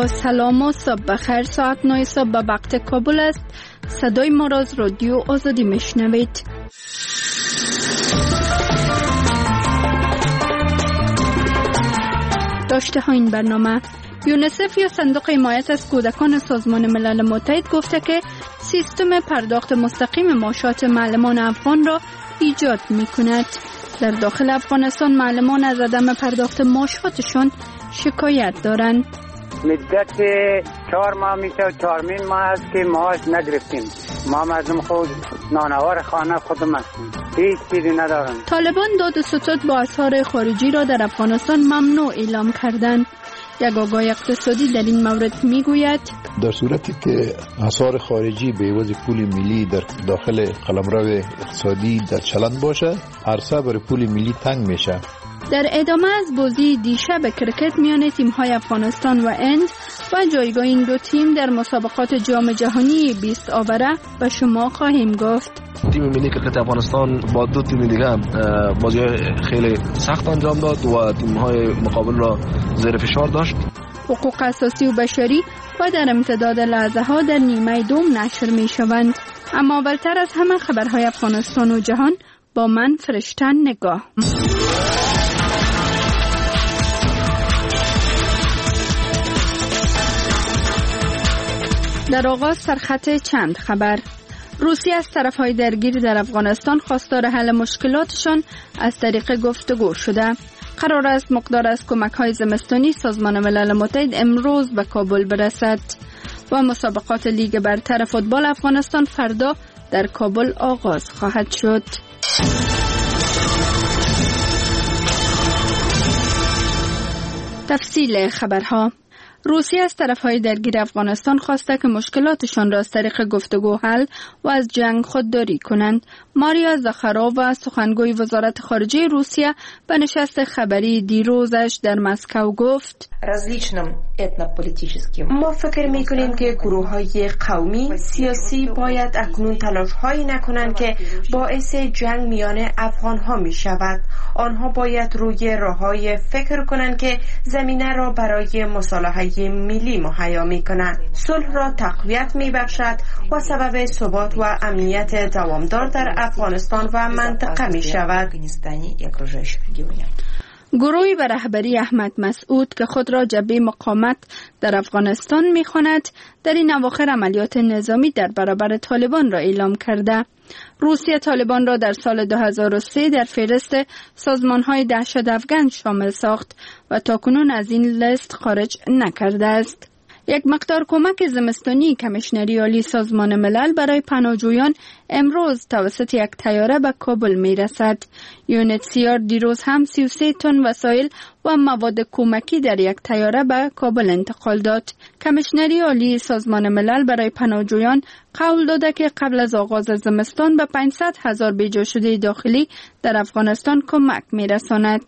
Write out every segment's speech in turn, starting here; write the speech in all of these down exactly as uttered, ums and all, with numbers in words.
با سلام و صبح بخیر. ساعت نه صبح به وقت کابل است. صدای ما را از رادیو آزادی میشنوید. داشته ها این برنامه: یونیسف یا صندوق حمایت از کودکان سازمان ملل متحد گفته که سیستم پرداخت مستقیم معاشات معلمان افغان را ایجاد می کند. در داخل افغانستان معلمان از عدم پرداخت معاشاتشان شکایت دارند. مدت چهار ماه میشه و چهارمین ماه است که معاش نگرفتیم. ما مردم خود نانوار خانه خودم هستیم، هیچ چیزی ندارم. طالبان داد و ستد با اسعار خارجی را در افغانستان ممنوع اعلام کردند. یک آگاه اقتصادی در این مورد میگوید در صورتی که اسعار خارجی به عوض پول ملی در داخل قلمرو اقتصادی در چلن باشه، عرصه بر پول ملی تنگ میشه. در ادامه از بازی دیشب کرکت میان تیم‌های افغانستان و هند و جایگاه این دو تیم در مسابقات جام جهانی بیست آوره به شما خواهیم گفت. تیم ملی کرکت افغانستان با دو تیم دیگه بازی خیلی سخت انجام داد و تیم‌های مقابل را زیر فشار داشت. حقوق اساسی و بشری و در امتداد لحظه ها در نیمه دوم نشر می شوند. اما اولتر از همه خبرهای افغانستان و جهان با من فرشتن نگاه. در آغاز سرخط چند خبر. روسیه از طرف‌های درگیر در افغانستان خواستار حل مشکلاتشان از طریق گفتگو شده. قرار است مقدار از کمک‌های زمستانی سازمان ملل متحد امروز به کابل برسد و مسابقات لیگ برتر فوتبال افغانستان فردا در کابل آغاز خواهد شد. تفصیل خبرها. روسیه از طرف‌های درگیر افغانستان خواسته که مشکلاتشان را از طریق گفتگو حل و از جنگ خودداری کنند. ماریا زاخارووا سخنگوی وزارت خارجه روسیه به نشست خبری دیروزش در مسکو گفت: ما فکر می‌کنیم که گروه‌های قومی سیاسی باید اکنون تلاش‌هایی نکنند که باعث جنگ میان افغان‌ها می‌شود. آنها باید روی راه‌های فکر کنند که زمینه را برای مصالحه ملی مهیا می‌کند، صلح را تقویت می‌بخشد و سبب ثبات و امنیت دوامدار در افغانستان و منطقه می‌شود. گروهی به رهبری احمد مسعود که خود را جبهه مقاومت در افغانستان می‌خواند، در این اواخر عملیات نظامی در برابر طالبان را اعلام کرده. روسیه طالبان را در سال دو هزار و سه در فهرست سازمان‌های دهشت‌افکن شامل ساخت و تاکنون از این لیست خارج نکرده است. یک مقدار کمک زمستانی کمیشنری عالی سازمان ملل برای پناهجویان امروز توسط یک طیاره به کابل می رسد. یونیسیار دیروز هم سی و سه تن وسایل و مواد کمکی در یک طیاره به کابل انتقال داد. کمیشنری عالی سازمان ملل برای پناهجویان قول داده که قبل از آغاز زمستان به پانصد هزار بیجا شده داخلی در افغانستان کمک می رساند.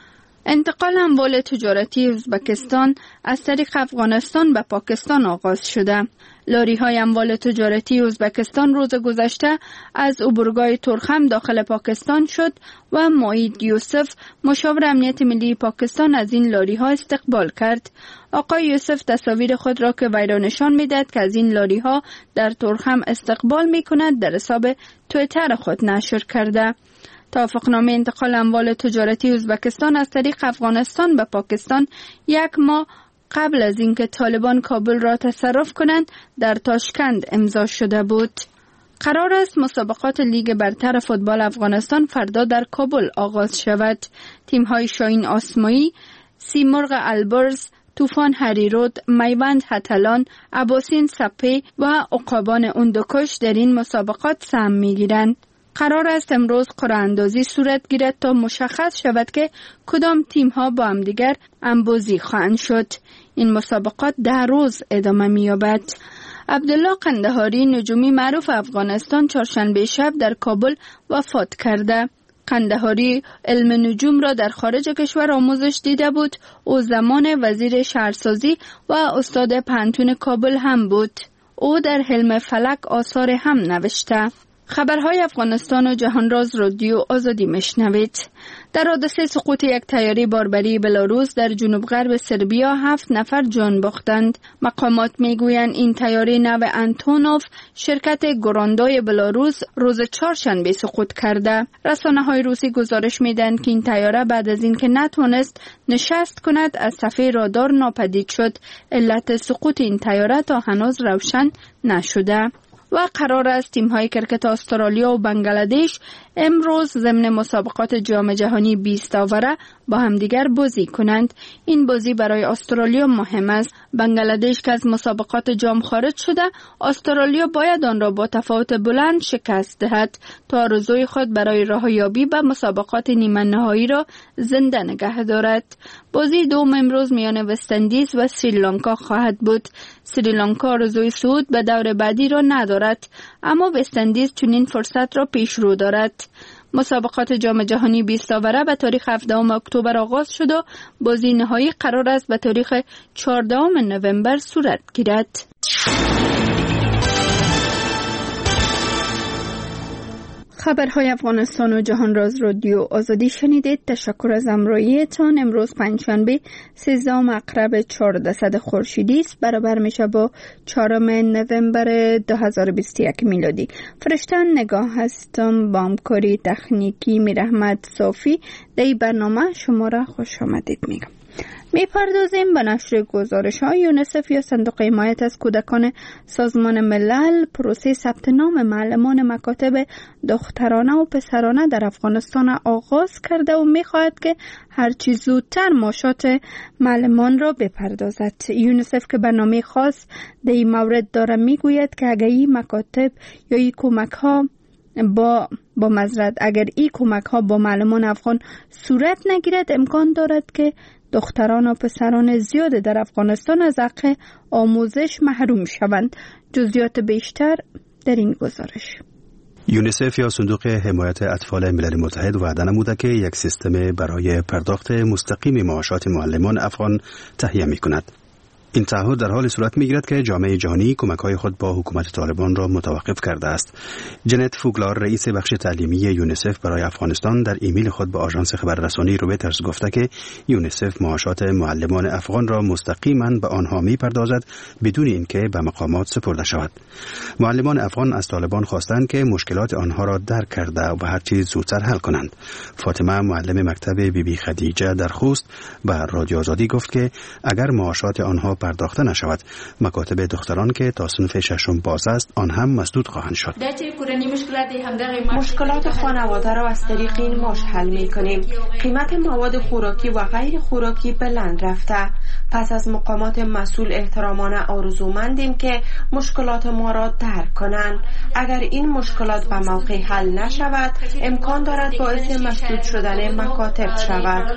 انتقال اموال تجارتی ازبکستان از طریق افغانستان به پاکستان آغاز شده. لاری های اموال تجارتی ازبکستان روز گذشته از عبورگاه ترخم داخل پاکستان شد و معید یوسف مشاور امنیت ملی پاکستان از این لاری ها استقبال کرد. آقای یوسف تصاویر خود را که وی را نشان می‌دهد که از این لاری ها در ترخم استقبال می کند در حساب توییتر خود نشر کرده. توافقنامه انتقال اموال تجارتی ازبکستان از طریق افغانستان به پاکستان یک ماه قبل از اینکه طالبان کابل را تصرف کنند در تاشکند امضا شده بود. قرار است مسابقات لیگ برتر فوتبال افغانستان فردا در کابل آغاز شود. تیم‌های شاهین آسمایی، سیمرغ البرز، طوفان هریرود، میوند هتلان، اباسین سپی و عقابان اندوکش در این مسابقات سهم می‌گیرند. قرار است امروز قرعه اندازی صورت گیرد تا مشخص شود که کدام تیم ها با هم دیگر انبازی خواهند شد. این مسابقات ده روز ادامه می‌یابد. عبدالله قندهاری نجومی معروف افغانستان چهارشنبه شب در کابل وفات کرده. قندهاری علم نجوم را در خارج کشور آموزش دیده بود. او زمان وزیر شهرسازی و استاد پانتون کابل هم بود. او در علم فلک آثار هم نوشته. خبرهای افغانستان و جهانراز رادیو آزادی مشنوید. در حادثه سقوط یک طیاره باربری بلاروس در جنوب غرب سربیا هفت نفر جان باختند. مقامات میگویند این طیاره نو انتونوف شرکت گراندای بلاروس روز چهارشنبه سقوط کرده. رسانه‌های روسی گزارش میدن که این طیاره بعد از اینکه نتونست نشست کند از صفحه رادار ناپدید شد. علت سقوط این طیاره تا هنوز روشن نشده. و قرار است تیم‌های کرکت استرالیا و بنگلادش امروز ضمن مسابقات جام جهانی بیست آوره با همدیگر بازی کنند. این بازی برای استرالیا مهم است. بنگلادش که از مسابقات جام خارج شده، استرالیا باید آن را با تفاوت بلند شکست دهد تا آرزوی خود برای راهیابی به مسابقات نیمه نهایی را زنده نگه دارد. بازی دوم امروز میان وست‌اندیز و سریلانکا خواهد بود. سریلانکا آرزوی صعود به دور بعدی را ندارد، اما وست‌اندیز چنین فرصت را پیش رو دارد. مسابقات جام جهانی بیست آوره به تاریخ هفدهم اکتبر آغاز شد و بازی نهایی قرار است به تاریخ چهاردهم نوامبر صورت گیرد. خبرهای افغانستان و جهانراز رادیو آزادی شنیدید. تشکر از همراهیتان. امروز پنجشنبه سیزدهم اکتبر چهاردهصد خورشیدی است، برابر میشه با چهارم نوامبر دو هزار و بیست و یک میلادی. فرشتن نگاه هستم با همکاری تکنیکی میرحمت صافی. در این برنامه شما را خوش آمدید میگم. می پردازیم به نشر گزارش های یونیسف یا صندوق حمایت از کودکان سازمان ملل. پروسه ثبت نام معلمان مکاتب دخترانه و پسرانه در افغانستان آغاز کرده و می خواهد که هرچی زودتر معاشات معلمان را بپردازد. یونیسف که برنامه خاص در این مورد داره می گوید که اگر این مکاتب یا این کمک ها با با مزرد اگر این کمک ها با معلمان افغان صورت نگیرد، امکان دارد که دختران و پسران زیاد در افغانستان از حق آموزش محروم شوند. جزئیات بیشتر در این گزارش. یونیسف یا صندوق حمایت اطفال ملل متحد وعده نموده که یک سیستم برای پرداخت مستقیم معاشات معلمان افغان تهیه می‌کند. این تعهد در حال صورت می‌گیرد که جامعه جهانی کمک‌های خود با حکومت طالبان را متوقف کرده است. جنت فوگلار رئیس بخش تعلیمی یونیسف برای افغانستان در ایمیل خود به آژانس خبررسانی رویترز گفته که یونیسف معاشات معلمان افغان را مستقیما به آنها می‌پردازد بدون اینکه به مقامات سپرده شود. معلمان افغان از طالبان خواستند که مشکلات آنها را درک کرده و هر چیز زودتر حل کنند. فاطمه معلم مکتب بی بی خدیجه در خوست به رادیو آزادی گفت که اگر معاشات آنها پرداخته نشود، مکاتب دختران که تا صنف ششم باز است آن هم مسدود خواهند شد. مشکلات خانواده را از طریق این ماش حل می‌کنیم. قیمت مواد خوراکی و غیر خوراکی بلند رفته. پس از مقامات مسئول احترامانه آرزومندیم که مشکلات ما را درک کنند. اگر این مشکلات به موقع حل نشود، امکان دارد باعث مسدود شدن مکاتب شود.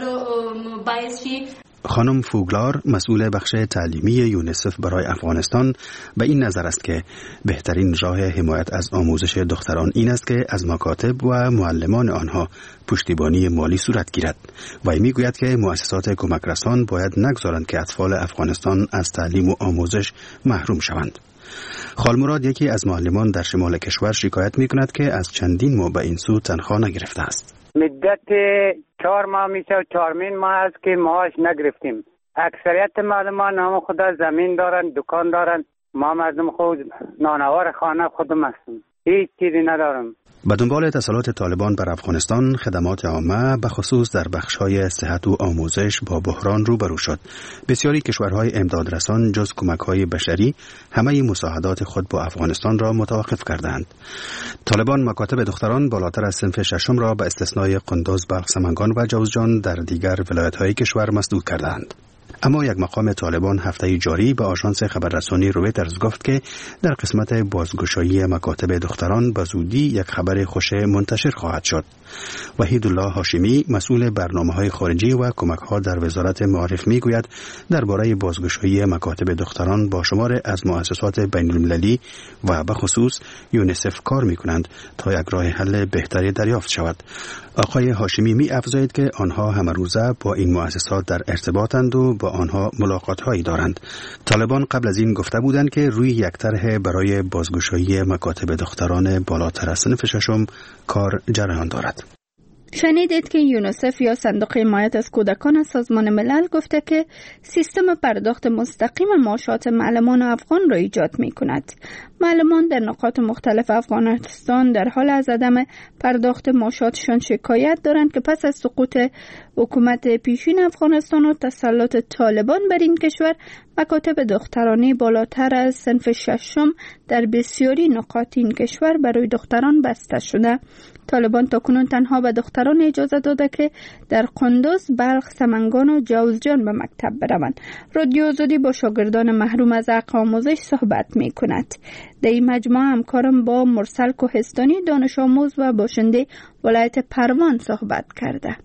خانم فوگلار مسئول بخش تعلیمی یونیسف برای افغانستان به این نظر است که بهترین راه حمایت از آموزش دختران این است که از مکاتب و معلمان آنها پشتیبانی مالی صورت گیرد و میگوید که مؤسسات کمک رسان باید نگذارند که اطفال افغانستان از تعلیم و آموزش محروم شوند. خالمراد یکی از معلمان در شمال کشور شکایت میکند که از چندین ماه به این سو تنخواه نگرفته است. مدت چهار ماه میشه و چهارمین ماه است که معاش نگرفتیم. اکثریت معلمان هم خدا زمین دارن، دکان دارن. ما مردم خود نانوار خانه خودم هستیم. هیچ چیزی ندارم. به دنبال اتصالات طالبان بر افغانستان، خدمات عامه به خصوص در بخش‌های صحت و آموزش با بحران روبرو شد. بسیاری کشورهای امدادرسان جز کمک‌های بشری همه مساعدات خود با افغانستان را متوقف کردند. طالبان مکاتب دختران بالاتر از صنف ششم را به استثنای قندوز، بلخ، سمنگان و جوزجان در دیگر ولایت‌های کشور مسدود کردند. اما یک مقام طالبان هفته جاری به آژانس خبررسانی رویترز گفت که در قسمت بازگشایی مکاتب دختران به زودی یک خبر خوش منتشر خواهد شد. وحیدالله هاشمی مسئول برنامه‌های خارجی و کمک‌ها در وزارت معارف میگوید درباره بازگشایی مکاتب دختران با شمار از مؤسسات بین‌المللی و به خصوص یونیسف کار می‌کنند تا یک راه حل بهتری دریافت شود. آقای هاشمی می افزاید که آنها همه روزه با این مؤسسات در ارتباطند و با آنها ملاقات هایی دارند. طالبان قبل از این گفته بودند که روی یک طرح برای بازگشایی مکاتب دختران بالاتر از صنف ششم کار جریان دارد. شنیدید که یونیسف یا صندوق حمایت از کودکان سازمان ملل گفته که سیستم پرداخت مستقیم معاشات معلمان افغان را ایجاد می کند. معلمان در نقاط مختلف افغانستان در حال از عدم پرداخت معاشاتشان شکایت دارند که پس از سقوط حکومت پیشین افغانستان و تسلط طالبان بر این کشور، مکاتب دخترانی بالاتر از صنف ششم در بسیاری نقاط این کشور برای دختران بسته شده. طالبان تاکنون تنها به دختران اجازه داده که در قندوز، بلخ، سمنگان و جوزجان به مکتب بروند. رادیو آزادی با شاگردان محروم از حق آموزش صحبت می کند. در این مجموعه همکارم با مرسل کوهستانی دانش آموز و باشنده ولایت پروان صحبت کرده.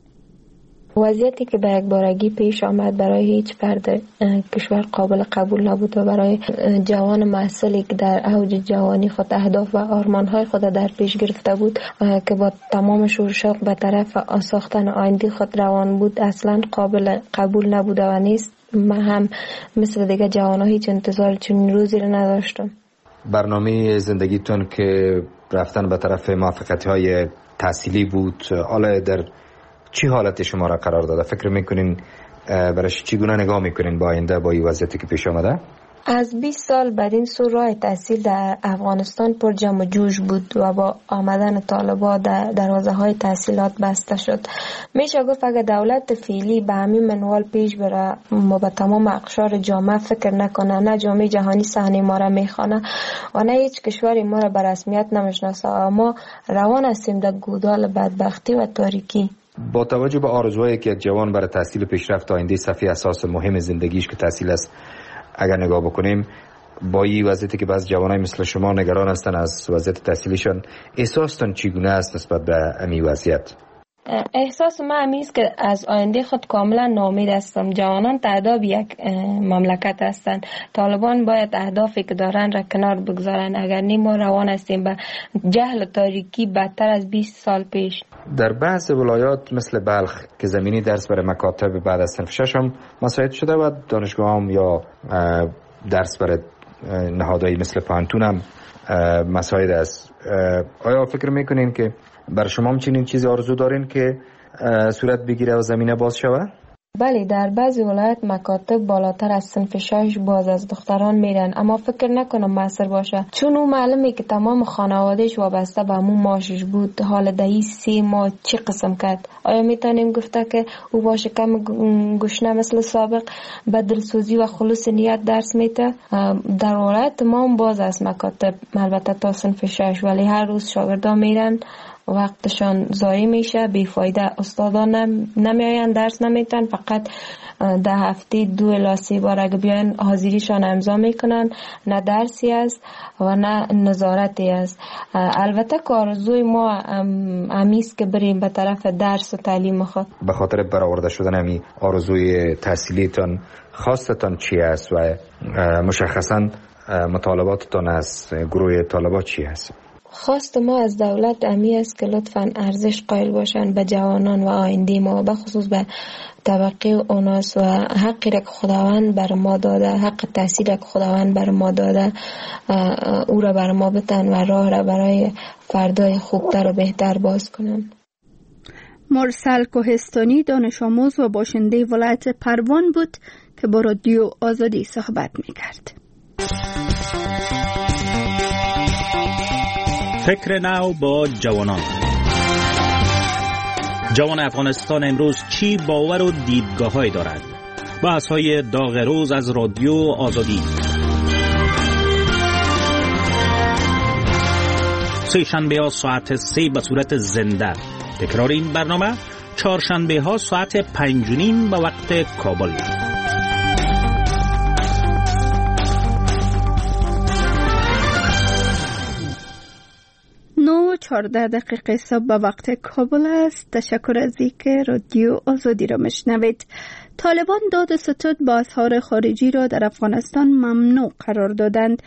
وضعیتی که به یک بارگی پیش آمد برای هیچ فرد کشور قابل قبول نبود و برای جوان محصلی که در اوج جوانی خود اهداف و آرمان‌های خود در پیش گرفته بود که با تمام شورشوق به طرف ساختن آینده خود روان بود اصلا قابل قبول نبوده و نیست. من هم مثل دیگه جوان‌ها هیچ انتظار چنین روزی رو نداشتم. برنامه زندگیتون که رفتن به طرف موفقیت‌های تحصیلی بود، حالا در چی حالت شما را قرار داده؟ فکر میکنین برایش چگونه نگاه میکنین با آینده با این وضعیتی که پیش آمده؟ از بیست سال بعد این سو راه تحصیل در افغانستان پر جمع و جوش بود و با آمدن طالبان در دروازه های تحصیلات بسته شد. میشه گفت اگر دولت فعلی به همین منوال پیش بره ما به تمام اقشار جامعه فکر نکنه، نه جامعه جهانی صحنه ما را میخوانه و نه هیچ کشوری ما را به رسمیت نمیشناسه، اما روان هستیم در گودال بدبختی و تاریکی. با توجه به آرزوهایی که جوان برای تحصیل پیشرفت آینده صفحه اساس مهم زندگیش که تحصیل است اگر نگاه بکنیم، با این وضعیتی که بعض جوانای مثل شما نگران هستن از وضعیت تحصیلیشان، احساستون چگونه است نسبت به این وضعیت؟ احساس من همی است که از آینده خود کاملا ناامید هستم. جوانان تعداد یک مملکت هستند. طالبان باید اهدافی که دارن را کنار بگذارن، اگر نیم ما روان هستیم به جهل و تاریکی بدتر از بیست سال پیش. در بعض ولایات مثل بلخ که زمینی درس برای مکاتب بعد از صنف ششم مساعد شده و دانشگاه هم یا درس برای نهادهایی مثل پانتون هم مساعد است. آیا فکر میکنین که بر شما هم چنین چیزی آرزو دارین که صورت بگیره و زمینه باز شود؟ بله، در بعضی ولایت مکاتب بالاتر از صنف شش باز از دختران میرن، اما فکر نکنم موثر باشه، چون او معلومه که تمام خانوادهش وابسته به همون معاشش بود. حال دهی سی ماه چی قسم کرد؟ آیا میتونیم گفته که او با شکم گشنه مثل سابق به دلسوزی و خلوص نیت درس میده؟ در ولایت ما هم باز از مکاتب، البته تا صنف شش، ولی هر روز شاگردان میرن، وقتشان ضایع میشه، بیفایده. استادان نمیاین درس نمیتن، فقط ده هفته دو الی سه بار اگه بیاین حاضریشان امضا میکنن، نه درسی است و نه نظارتی است. البته که آرزوی ما همیست که بریم به طرف درس و تعلیم خود. به خاطر برآورده شدن همی آرزوی تحصیلیتان خواستتان چی است و مشخصا مطالباتتان از گروه طالبات چی است؟ خواست ما از دولت امی است که لطفاً ارزش قائل باشند به جوانان و آینده ما، به خصوص به طبقه اوناس و حقی را که خداوند بر ما داده، حق تحصیل را که خداوند بر ما داده، او را بر ما بتن و راه را برای فردای خوبتر و بهتر باز کنند. مرسل کوهستانی دانش آموز و باشنده ولایت پروان بود که با رادیو آزادی صحبت می‌کرد. فکر نو با جوانان. جوان افغانستان امروز چی باور و دیدگاه‌هایی دارد؟ بحث‌های داغ روز از رادیو آزادی. سه شنبه ها ساعت سه به صورت زنده. تکرار این برنامه چهارشنبه ها ساعت پنج و نیم به وقت کابل. چهارده دقیقه صبح به وقت کابل است. تشکر از اینکه رادیو آزادی را میشنوید. طالبان داد ستود با اسعار خارجی را در افغانستان ممنوع قرار دادند.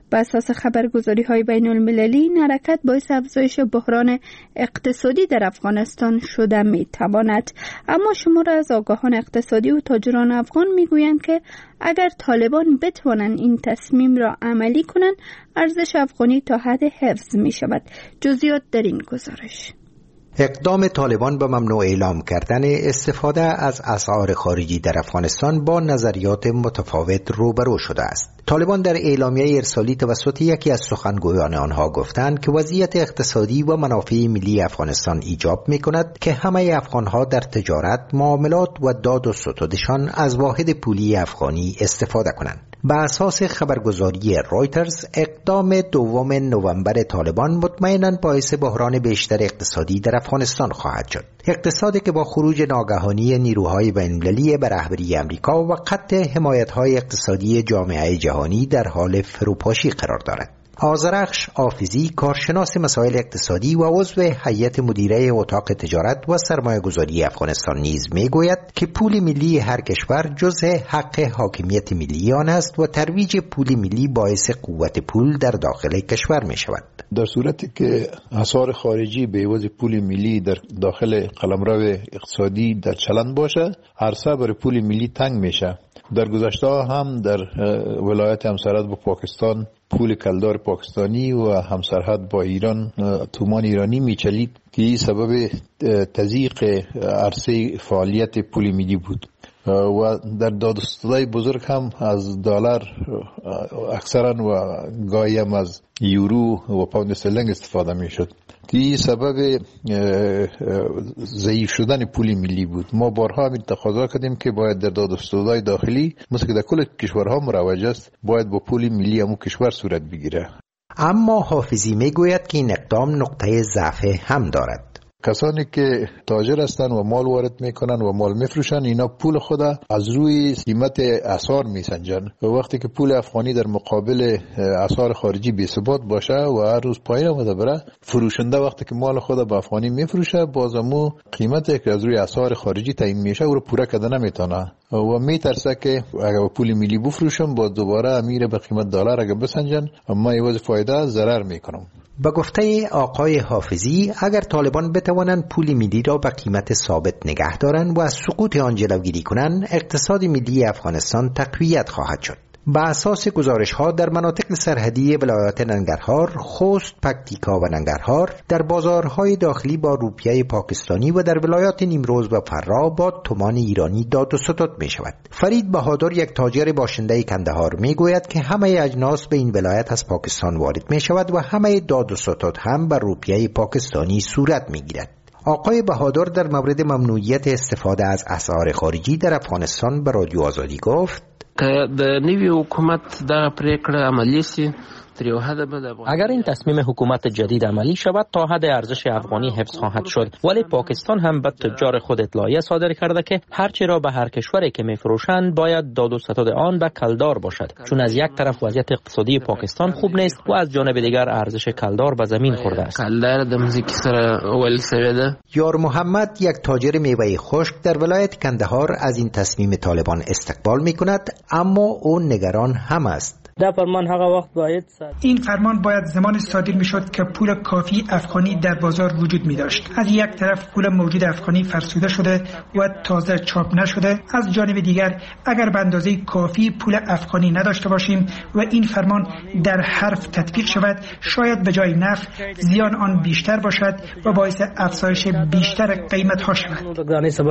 بر اساس خبرگزاری‌های بین‌المللی این حرکت باعث افزایش بحران اقتصادی در افغانستان شده می‌تواند. اما شمار از آگاهان اقتصادی و تاجران افغان می‌گویند که اگر طالبان بتوانند این تصمیم را عملی کنند، ارزش افغانی تا حد حفظ می‌شود. جزئیات در این گزارش. اقدام طالبان به ممنوع اعلام کردن استفاده از اسعار خارجی در افغانستان با نظریات متفاوت روبرو شده است. طالبان در اعلامیه ارسالی توسط یکی از سخنگویان آنها گفتند که وضعیت اقتصادی و منافع ملی افغانستان ایجاب می‌کند که همه افغان‌ها در تجارت، معاملات و داد و ستدشان از واحد پولی افغانی استفاده کنند. بر اساس خبرگزاری رایترز، اقدام دوم نوامبر طالبان مطمئناً باعث بحران بیشتر اقتصادی در افغانستان خواهد شد. اقتصادی که با خروج ناگهانی نیروهای بین‌المللی به رهبری امریکا و قطع حمایت‌های اقتصادی جامعه جهانی در حال فروپاشی قرار دارد. آذرخش آفیزی، کارشناس مسائل اقتصادی و عضو هیئت مدیره اتاق تجارت و سرمایه‌گذاری افغانستان نیز میگوید که پول ملی هر کشور جزء حق حاکمیت ملی آن است و ترویج پول ملی باعث قوت پول در داخل کشور می شود. در صورتی که اسعار خارجی به عوض پول ملی در داخل قلمرو اقتصادی در چلند باشه، عرصه برای پول ملی تنگ میشه. در گذشته هم در ولایت همسرحد با پاکستان پول کلدار پاکستانی و همسرحد با ایران تومان ایرانی میچلید که این سبب تضییق عرصه فعالیت پول ملی بود و در دادستدای بزرگ هم از دلار اکثرا و گاهی هم از یورو و پوند استرلینگ استفاده میشد که این سبب ضعیف شدن پول ملی بود. ما بارها همین تقاضا کردیم که باید در دادستدای داخلی مثل که در کل کشورها مروج است باید با پول ملی همون کشور صورت بگیره. اما حافظی میگوید که این اقدام نقطه ضعف هم دارد. کسانی که تاجر هستند و مال وارد میکنن و مال میفروشن، اینا پول خود از روی قیمت اسعار میسنجن و وقتی که پول افغانی در مقابل اسعار خارجی بی ثبات باشه و هر روز پایین آمده بره، فروشنده وقتی که مال خود به افغانی میفروشه بازمو قیمتی که از روی اسعار خارجی تعیین میشه او رو پوره کرده نمیتونه و میترسه که اگر پول ملی بفروشم باز دوباره امیر به قیمت دلار اگر بسنجن اما ایواز فایده ضرر میکنم. به گفته آقای حافظی، اگر طالبان بتوانند پول ملی را به قیمت ثابت نگه دارند و از سقوط آن جلوگیری کنند، اقتصاد ملی افغانستان تقویت خواهد شد. بر اساس گزارش‌ها در مناطق سرحدی ولایات ننگرهار، خوست، پکتیکا و ننگرهار در بازارهای داخلی با روپیه پاکستانی و در ولایات نیمروز و فرا با تومان ایرانی داد و ستد می شود. فرید بهادر، یک تاجر باشنده کندهار، می گوید که همه اجناس به این ولایت از پاکستان وارد می شود و همه داد و ستد هم بر روپیه پاکستانی صورت می گیرد. آقای بهادر در مورد ممنوعیت استفاده از اسعار خارجی در افغانستان به رادیو آزادی گفت: که د نوي حکومت دغه پریکړه عملی سي اگر این تصمیم حکومت جدید عملی شود تا حد ارزش افغانی حفظ خواهد شد، ولی پاکستان هم به تجار خود اطلاعیه صادر کرده که هرچی را به هر کشوری که میفروشند باید داد و ستد آن به کلدار باشد، چون از یک طرف وضعیت اقتصادی پاکستان خوب نیست و از جانب دیگر ارزش کلدار به زمین خورده است. کلدار د مزیکی سره ول سوی ده. یار محمد، یک تاجر میوه خشک در ولایت کندهار، از این تصمیم طالبان استقبال میکند، اما او نگران هم است. این فرمان باید زمان صادر میشد که پول کافی افغانی در بازار وجود می داشت. از یک طرف پول موجود افغانی فرسوده شده و تازه چاپ نشده، از جانب دیگر اگر به اندازه کافی پول افغانی نداشته باشیم و این فرمان در حرف تطبیق شود، شاید به جای نفع زیان آن بیشتر باشد و باعث افزایش بیشتر قیمت ها شود.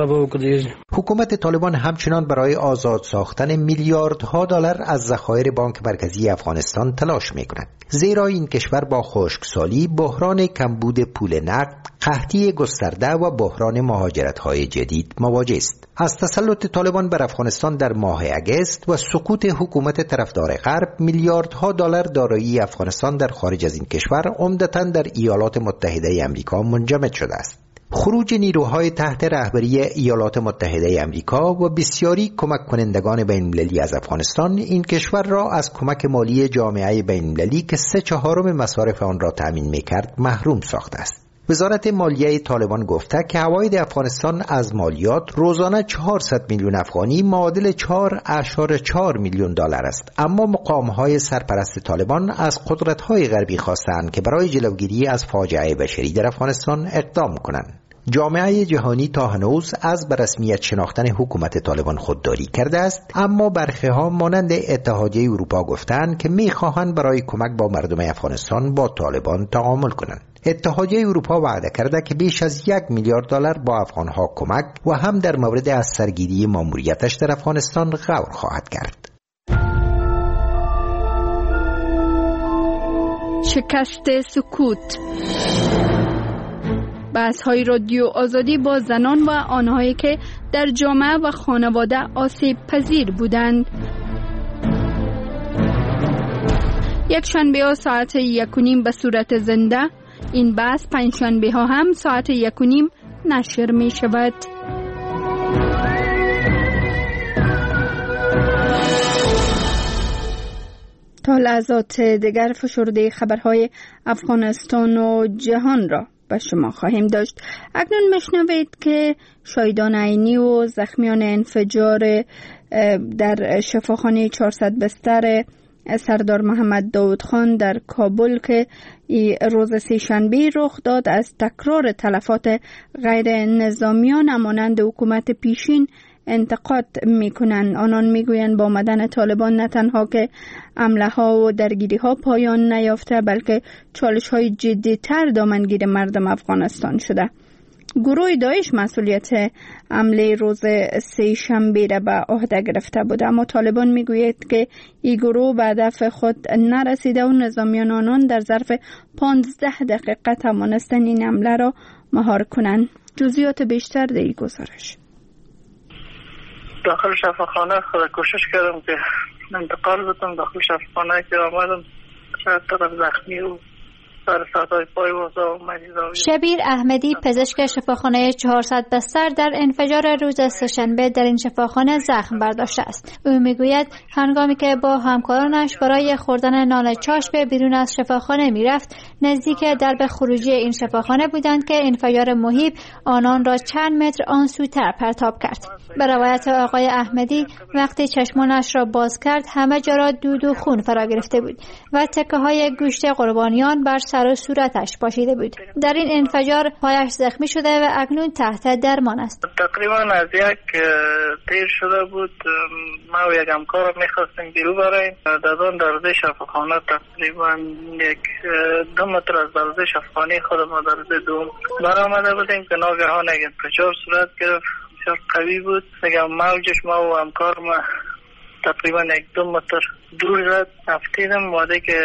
حکومت طالبان همچنان برای آزاد ساختن میلیاردها دلار از ذخایر بانک مرکزی افغانستان تلاش می‌کند، زیرا این کشور با خشکسالی، بحران کمبود پول نقد، قحطی گسترده و بحران مهاجرت‌های جدید مواجه است. از تسلط طالبان بر افغانستان در ماه اگست و سقوط حکومت طرفدار غرب، میلیاردها دلار دارایی افغانستان در خارج از این کشور عمدتاً در ایالات متحده آمریکا منجمد شده است. خروج نیروهای تحت رهبری ایالات متحده آمریکا و بسیاری کمک کنندگان بین‌المللی از افغانستان این کشور را از کمک مالی جامعه بین‌المللی که سه چهارم مصارف آن را تأمین می‌کرد محروم ساخته است. وزارت مالیه طالبان گفته که عواید افغانستان از مالیات روزانه چهارصد میلیون افغانی معادل چهار اعشار چهار میلیون دلار است، اما مقام‌های سرپرست طالبان از قدرت‌های غربی خواستند که برای جلوگیری از فاجعه بشری در افغانستان اقدام کنند. جامعه جهانی تا هنوز از به رسمیت شناختن حکومت طالبان خودداری کرده است، اما برخی‌ها مانند اتحادیه اروپا گفتند که می‌خواهند برای کمک با مردم افغانستان با طالبان تعامل کنند. اتحادیه اروپا وعده کرده که بیش از یک میلیارد دلار با افغانها کمک و هم در مورد از سرگیری ماموریتش در افغانستان غور خواهد کرد. شکست سکوت. بحث‌های رادیو آزادی با زنان و آنهایی که در جامعه و خانواده آسیب پذیر بودند. یک شنبه ها ساعت یک و نیم به صورت زنده. این بحث پنج شنبه ها هم ساعت یک و نیم نشر می شود. تا لحظات دیگر فشرده خبرهای افغانستان و جهان را به شما خواهیم داشت. اکنون مشنوید که شهیدان عینی و زخمیان انفجار در شفاخانه چهارصد بستر سردار محمد داود خان در کابل که روز سه‌شنبه رخ داد از تکرار تلفات غیر نظامیان مانند حکومت پیشین انتقاد میکنند. آنان میگویند با آمدن طالبان نه تنها که حمله ها و درگیری ها پایان نیافته، بلکه چالش های جدی تر دامنگیر مردم افغانستان شده. گروه داعش مسئولیت حمله روز سه شنبه را به عهده گرفته بود، اما طالبان میگوید که این گروه به هدف خود نرسیده و نظامیان آنان در ظرف پانزده دقیقه توانستند این حمله را مهار کنند. جزئیات بیشتر در این گزارش. داخل شفاخانه خود کوشش کردم که انتقال بدم. داخل شفاخانه که آمدم شاید طرف زخمی و شبیر احمدی پزشک شفاخانه چهارصد بستر در انفجار روز سه‌شنبه در این شفاخانه زخم برداشته است. او میگوید هنگامی که با همکارانش برای خوردن نان چاشت بیرون از شفاخانه میرفت، نزدیک درب خروجی این شفاخانه بودند که انفجار مهیب آنان را چند متر آن سوتر پرتاب کرد. به روایت آقای احمدی وقتی چشمانش را باز کرد همه جا را دود و خون فرا گرفته بود و تکه های گوشت قربانیان بر سر و صورتش پاشیده بود. در این انفجار پایش زخمی شده و اکنون تحت درمان است. تقریبا از یک تیر شده بود. ما و یک همکار میخواستیم بیرون براییم. در آن دروازه شفاخانه تقریبا یک دو متر از دروازه شفاخانه خود ما دروازه دوم برآمده بودیم که ناگهان یک انفجار صورت گرفت. بسیار قوی بود. دیگه موجش ما و همکار ما تقریبا یک دو متر دور زد. افتیدم واده که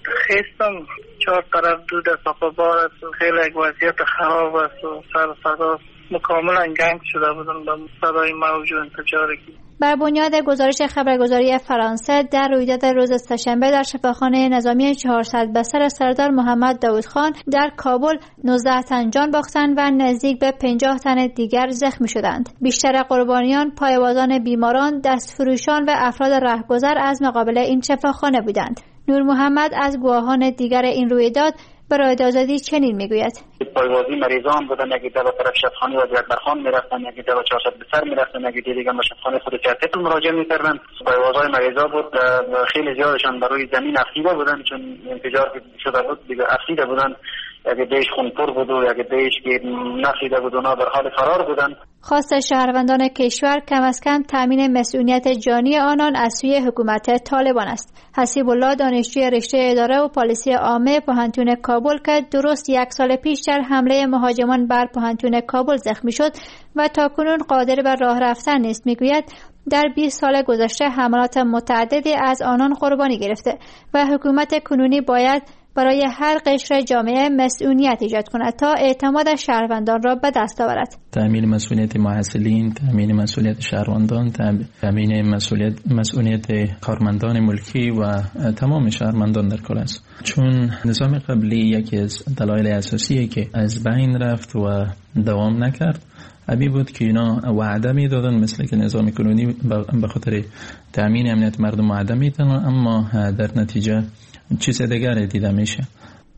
خیستم چهار طرف دود از آقابار است و خیلی یک وضعیت خراب است و سر صدا مکاملا گنگ شده بودم با صدای موج و انفجاری. بر بنیاد گزارش خبرگزاری فرانسه در رویداد روز سه‌شنبه در شفاخانه نظامی چهارصد بستر سردار محمد داود خان در کابل نوزده تن جان باختند و نزدیک به پنجاه تن دیگر زخمی شدند. بیشتر قربانیان پایه‌بازان بیماران، دستفروشان و افراد رهگذر از مقابل این شفاخانه بودند. نور محمد از گواهان دیگر این رویداد برای آزادی چنین میگوید: پایوازی مریضان بودن، یکی در طرف شفاخانه و جگبرخان میرفتن، یکی در چهارصد بستر میرفتن، یکی دیگه به شفاخانه خود چرتل مراجعه میکردن. پایوازهای مریضا بود، خیلی زیادشان بر روی زمین افسیده بودن چون انفجار شده بود دیگه افسیده بودن. یکی دیش خونپور بود و یکی دیش که نفیده بود، اونا در حال فرار بودن. خواست شهروندان کشور کم از کم تامین مسئولیت جانی آنان از سوی حکومت طالبان است. حسیب الله دانشجوی رشته اداره و پالیسی عامه پوهنتون کابل که درست یک سال پیش در حمله مهاجمان بر پوهنتون کابل زخمی شد و تاکنون قادر بر راه رفتن نیست، میگوید در بیست سال گذشته حملات متعددی از آنان قربانی گرفته و حکومت کنونی باید برای هر قشر جامعه مسئولیت ایجاد کند تا اعتماد شهروندان را به دست آورد. تأمین مسئولیت محصلین، تأمین مسئولیت شهروندان، تأمین مسئولیت مسئولیت کارمندان ملکی و تمام شهروندان در کل است. چون نظام قبلی یکی از دلایل اساسیه که از بین رفت و دوام نکرد ابی بود که اینا وعده میدادن مثل که نظام کنونی به خاطر تأمین امنیت مردم وعده میدن، اما در نتیجه چیز دیگر دیده میشه.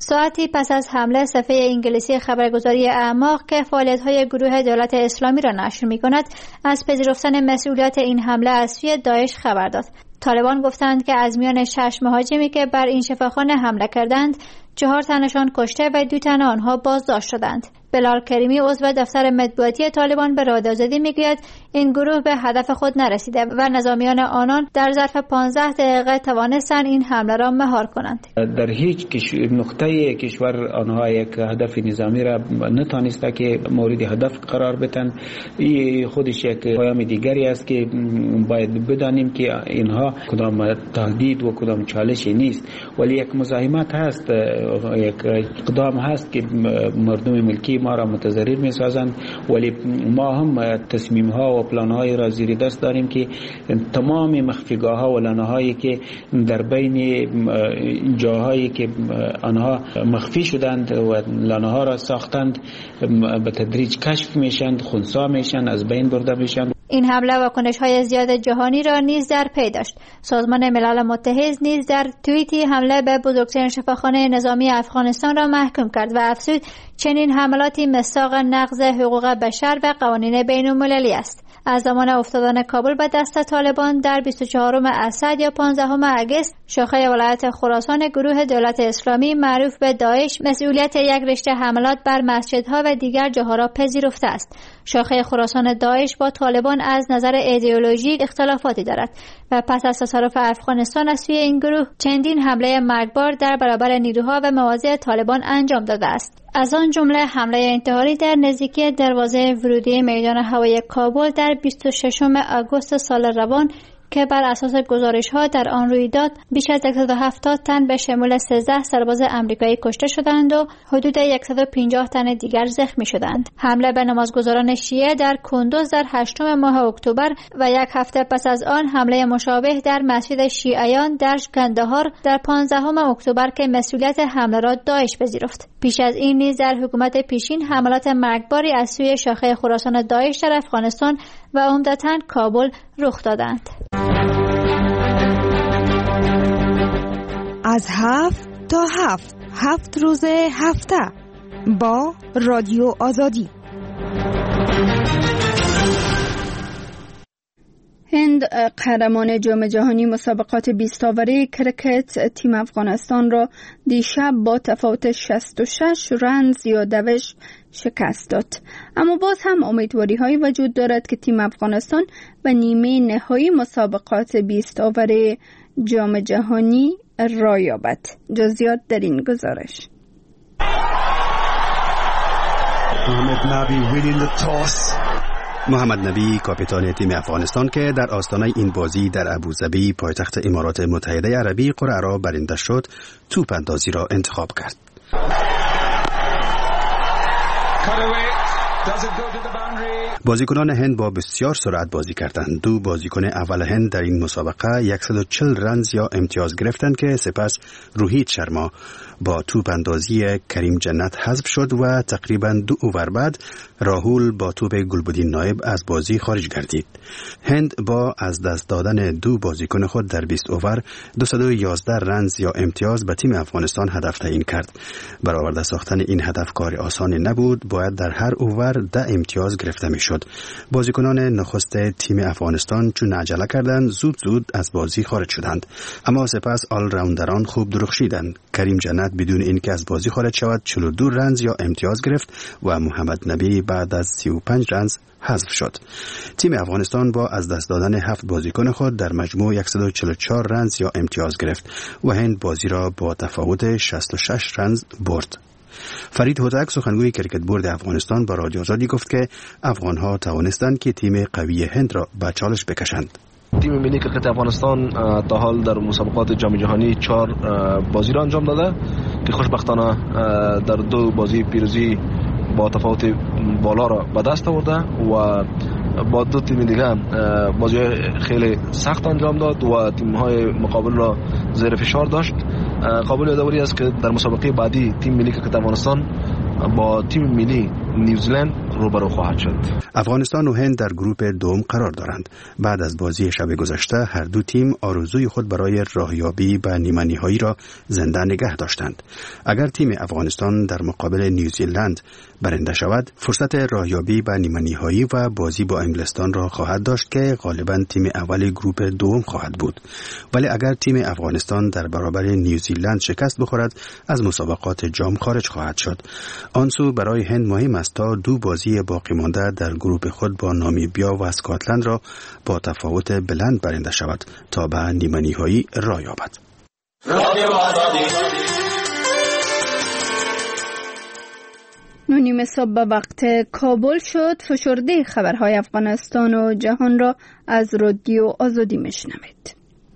ساعتی پس از حمله صفحه انگلیسی خبرگزاری اعماق که فعالیت‌های گروه دولت اسلامی را نشر می‌کند از پذیرفتن مسئولیت این حمله از سوی داعش خبر داد. طالبان گفتند که از میان شش مهاجمی که بر این شفاخانه حمله کردند چهار تنشان کشته و دو تن آنها بازداشت شدند. بلال کریمی عضو دفتر مطبوعاتی طالبان به رادیو آزادی میگوید این گروه به هدف خود نرسیده و نظامیان آنان در ظرف پانزده دقیقه توانستند این حمله را مهار کنند. در هیچ نقطه کشور آنها یک هدف نظامی را نتانسته که مورد هدف قرار بدن. این خودش یک پیام دیگری است که باید بدانیم که اینها کدام تهدید و کدام چالش نیست، ولی یک مزاحمت هست، یک اقدام هست که مردم ملکی ما را متضرر می سازند، ولی ما هم تصمیم ها و پلان های را زیر دست داریم که تمام مخفیگاه ها و لانه هایی که در بین جاهایی که آنها مخفی شدند و لانه ها را ساختند به تدریج کشف میشند، خنثی میشند، از بین برده میشند. این حمله واکنش‌های زیاد جهانی را نیز در پی داشت. سازمان ملل متحد نیز در توییتی حمله به بزرگترین شفاخانه نظامی افغانستان را محکوم کرد و افزود چنین حملاتی مصداق نقض حقوق بشر و قوانین بین‌المللی است. از زمان افتادن کابل به دست طالبان در بیست و چهارم اسد یا پانزدهم اگست شاخه ولایت خراسان گروه دولت اسلامی معروف به داعش مسئولیت یک رشته حملات بر مسجدها و دیگر جاها را پذیرفته است. شاخه خراسان داعش با طالبان از نظر ایدئولوژیک اختلافاتی دارد و پس از تصرف افغانستان از سوی این گروه چندین حمله مرگبار در برابر نیروها و مواضع طالبان انجام داده است. از آن جمله حمله انتحاری در نزدیکی دروازه ورودی میدان هوایی کابل در بیست و ششم آگوست سال روان که بر اساس گزارش‌ها در آن رویداد بیش از صد و هفتاد تن به شمول سیزده سرباز آمریکایی کشته شدند و حدود صد و پنجاه تن دیگر زخمی شدند. حمله به نمازگزاران شیعه در کندوز در هشتم ماه اکتبر و یک هفته پس از آن حمله مشابه در مسجد شیعیان در کندهار در پانزدهم اکتبر که مسئولیت حمله را داعش پذیرفت. پیش از این نیز در حکومت پیشین حملات مرگباری از سوی شاخه خراسان داعش در افغانستان و عمدتاً کابل رخ دادند. از هفت تا هفت هفت روز هفته با رادیو آزادی. هند قهرمان جام جهانی مسابقات بیست اوری کرکت تیم افغانستان را دیشب با تفاوت شصت و شش رن زیاده‌اش شکست داد. اما باز هم امیدواری هایی وجود دارد که تیم افغانستان به نیمه نهایی مسابقات بیست اوری جام جهانی را یابد. جزئیات در این گزارش. محمد نبی کاپیتان تیم افغانستان که در آستانه این بازی در ابوظبی پایتخت امارات متحده عربی قرعه را برنده شد، توپ اندازی را انتخاب کرد. بازیکنان هند با بسیار سرعت بازی کردند. دو بازیکن اول هند در این مسابقه صد و چهل رنز یا امتیاز گرفتند که سپس روهیت شرما با توپ اندازی کریم جنت حذف شد و تقریبا دو اوور بعد راهول با توپ گلبدین نایب از بازی خارج گردید. هند با از دست دادن دو بازیکن خود در بیست اوور دویست و یازده رنز یا امتیاز به تیم افغانستان هدف تعیین کرد. برآورده ساختن این هدف کار آسانی نبود، باید در هر اوور ده امتیاز گرفته میشد. بازیکنان نخست تیم افغانستان چون عجله کردند زود زود از بازی خارج شدند، اما سپس آل راوندران خوب درخشیدند. کریم جنت بدون اینکه از بازی خارج شود چهل و دو رنز یا امتیاز گرفت و محمد نبی بعد از سی و پنج رنز حذف شد. تیم افغانستان با از دست دادن هفت بازیکن خود در مجموع صد و چهل و چهار رنز یا امتیاز گرفت و هند بازی را با تفاوت شصت و شش رنز برد. فرید هوتک سخنگوی کرکت بورد افغانستان با رادیو آزادی گفت که افغان‌ها توانستند که تیم قوی هند را به چالش بکشند. تیم ملی کرکت افغانستان تا حال در مسابقات جام جهانی چهار بازی را انجام داده که خوشبختانه در دو بازی پیروزی با تفاوت بالا را به دست آورده و با دو تیم دیگه بازی خیلی سخت انجام داد و تیم‌های مقابل را زیر فشار داشت. قابل یادآوری است که در مسابقه بعدی تیم ملی کرکت افغانستان با تیم ملی نیوزیلند روبرو خواهد شد. افغانستان و هند در گروپ دوم قرار دارند. بعد از بازی شب گذشته هر دو تیم آرزوی خود برای راهیابی به نیمه نهایی را زنده نگه داشتند. اگر تیم افغانستان در مقابل نیوزیلند برنده شود، فرصت راهیابی به نیمه نهایی و بازی با انگلستان را خواهد داشت که غالباً تیم اول گروپ دوم خواهد بود. ولی اگر تیم افغانستان در برابر نیوزیلند شکست بخورد، از مسابقات جام خارج خواهد شد. آنسو برای هند مهم است تا دو بازی باقی مانده در گروپ خود با نامیبیا و اسکاتلند را با تفاوت بلند برنده شود تا به نیمه نهایی راه یابد. نیم صبح به وقت کابل شد. فشرده خبرهای افغانستان و جهان را از رادیو آزادی میشنوید.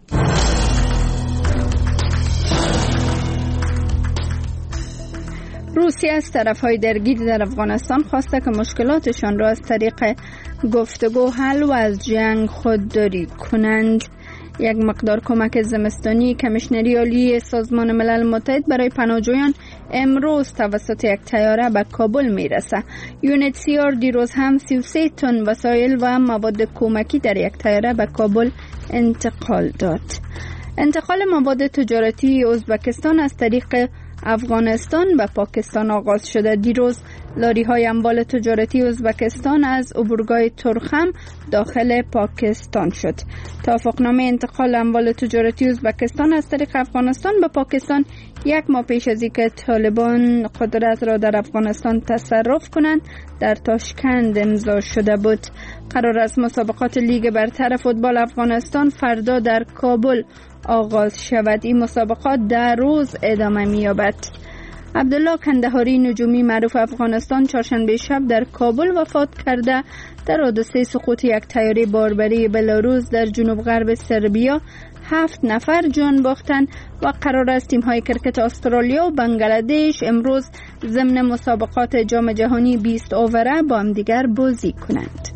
روسیه از طرفهای درگیر در افغانستان خواسته که مشکلاتشان را از طریق گفتگو حل و از جنگ خودداری کنند. یک مقدار کمک زمستانی کمیشنری عالی سازمان ملل متحد برای پناهجویان امروز توسط یک طیاره به کابل میرسه. یونیتسیار دیروز هم سی و سه تن وسایل و مواد کمکی در یک طیاره به کابل انتقال داد. انتقال مواد تجارتی ازبکستان از طریق افغانستان به پاکستان آغاز شده. دیروز لاری های اموال تجارتی ازبکستان از عبورگاه ترخم داخل پاکستان شد. توافقنامه انتقال اموال تجارتی ازبکستان از طریق افغانستان به پاکستان یک ماه پیش از اینکه طالبان قدرت را در افغانستان تصرف کنند در تاشکند امضا شده بود. قرار است مسابقات لیگ برتر فوتبال افغانستان فردا در کابل آغاز شود. این مسابقات در روز ادامه می‌یابد. عبدالله کندهاری نجومی معروف افغانستان چهارشنبه شب در کابل وفات کرده. در حادثه سقوط یک طیاره باربری بلاروس در جنوب غرب سربیا هفت نفر جان باختند و قرار است تیم‌های کرکت استرالیا و بنگلادش امروز ضمن مسابقات جام جهانی بیست اووره با هم دیگر بازی کنند.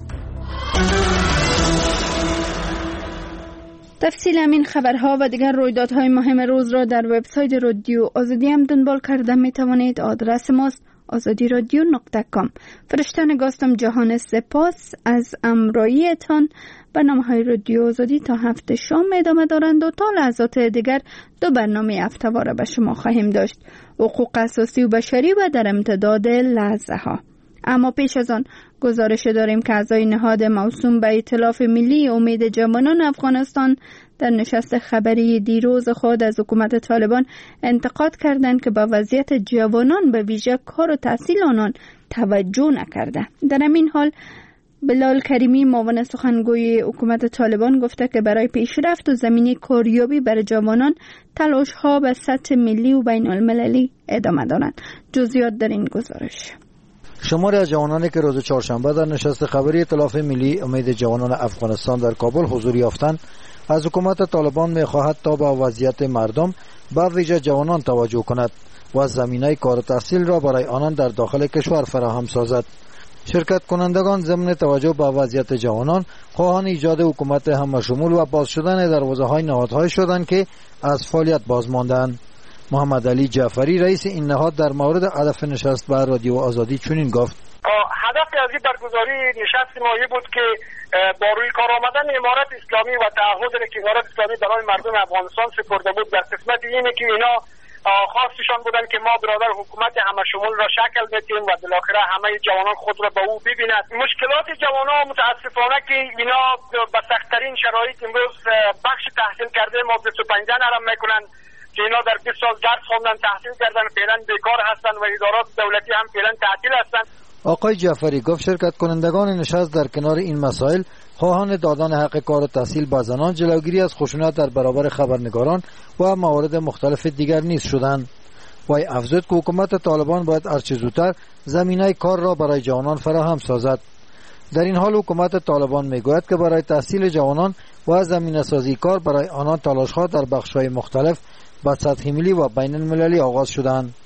تفصیل همین خبرها و دیگر رویدادهای مهم روز را در وبسایت رادیو آزادی هم دنبال کرده می توانید. آدرس ماست آزادی رادیو نقطه کام. فرشته نگاستم جهان سپاس از امراییتان. برنامه‌های رادیو آزادی تا هفته شام ادامه دارند و تا لحظات دیگر دو برنامه هفته‌واره به شما خواهیم داشت: حقوق اساسی و بشری و در امتداد لحظه ها. اما پیش از آن گزارش داریم که اعضای نهاد موسوم به ائتلاف ملی امید جوانان افغانستان در نشست خبری دیروز خود از حکومت طالبان انتقاد کردند که با وضعیت جوانان به ویژه کار و تحصیل آنان توجه نکرده. در همین حال بلال کریمی معاون سخنگوی حکومت طالبان گفته که برای پیشرفت و زمینه کاریابی برای جوانان تلاش‌ها به سطح ملی و بین المللی ادامه دارند. جزئیات در این گزارش. شماری از جوانانی که روز چهارشنبه در نشست خبری ائتلاف ملی امید جوانان افغانستان در کابل حضور یافتند از حکومت طالبان می‌خواهد تا به وضعیت مردم به ویژه جوانان توجه کند و زمینه کار و تحصیل را برای آنان در داخل کشور فراهم سازد. شرکت کنندگان ضمن توجه به وضعیت جوانان خواهان ایجاد حکومت همشمول و باز شدن دروازه‌های نهادهای شدند که از فعالیت باز ماندند. محمد علی جعفری رئیس این نهاد در مورد هدف نشست با رادیو آزادی چنین گفت: هدف از این برگزاری نشست ما بود که با روی کار آمدن امارت اسلامی و تعهدی که امارت اسلامی برای مردم افغانستان سپرده بود در قسمت اینه که اینا خواستشان بودن که ما برادر حکومت همشمول را شکل بدیم و بالاخره همه جوانان خود را به او ببیند. مشکلات جوانان متاسفانه که اینا به سخت‌ترین شرایط امروز بخش تحصیل کرده ما بیست و پنج نرم میکنن که اینا در بیست سال درس خواندن، تحصیل کردن، فعلا بیکار هستن و ادارات دولتی هم فعلا تعطیل هستن. آقای جعفری گفت شرکت کنندگان نشست در کنار این مسائل خواهان دادن حق کار و تحصیل به زنان، جلوگیری از خشونت در برابر خبرنگاران و موارد مختلف دیگر نیز شدند. وی افزود که حکومت طالبان باید هرچه زودتر زمینه کار را برای جوانان فراهم سازد. در این حال حکومت طالبان میگوید که برای تحصیل جوانان و زمینه سازی کار برای آنان تلاش‌ها در بخش‌های مختلف با سطح ملی و بین المللی آغاز شدند.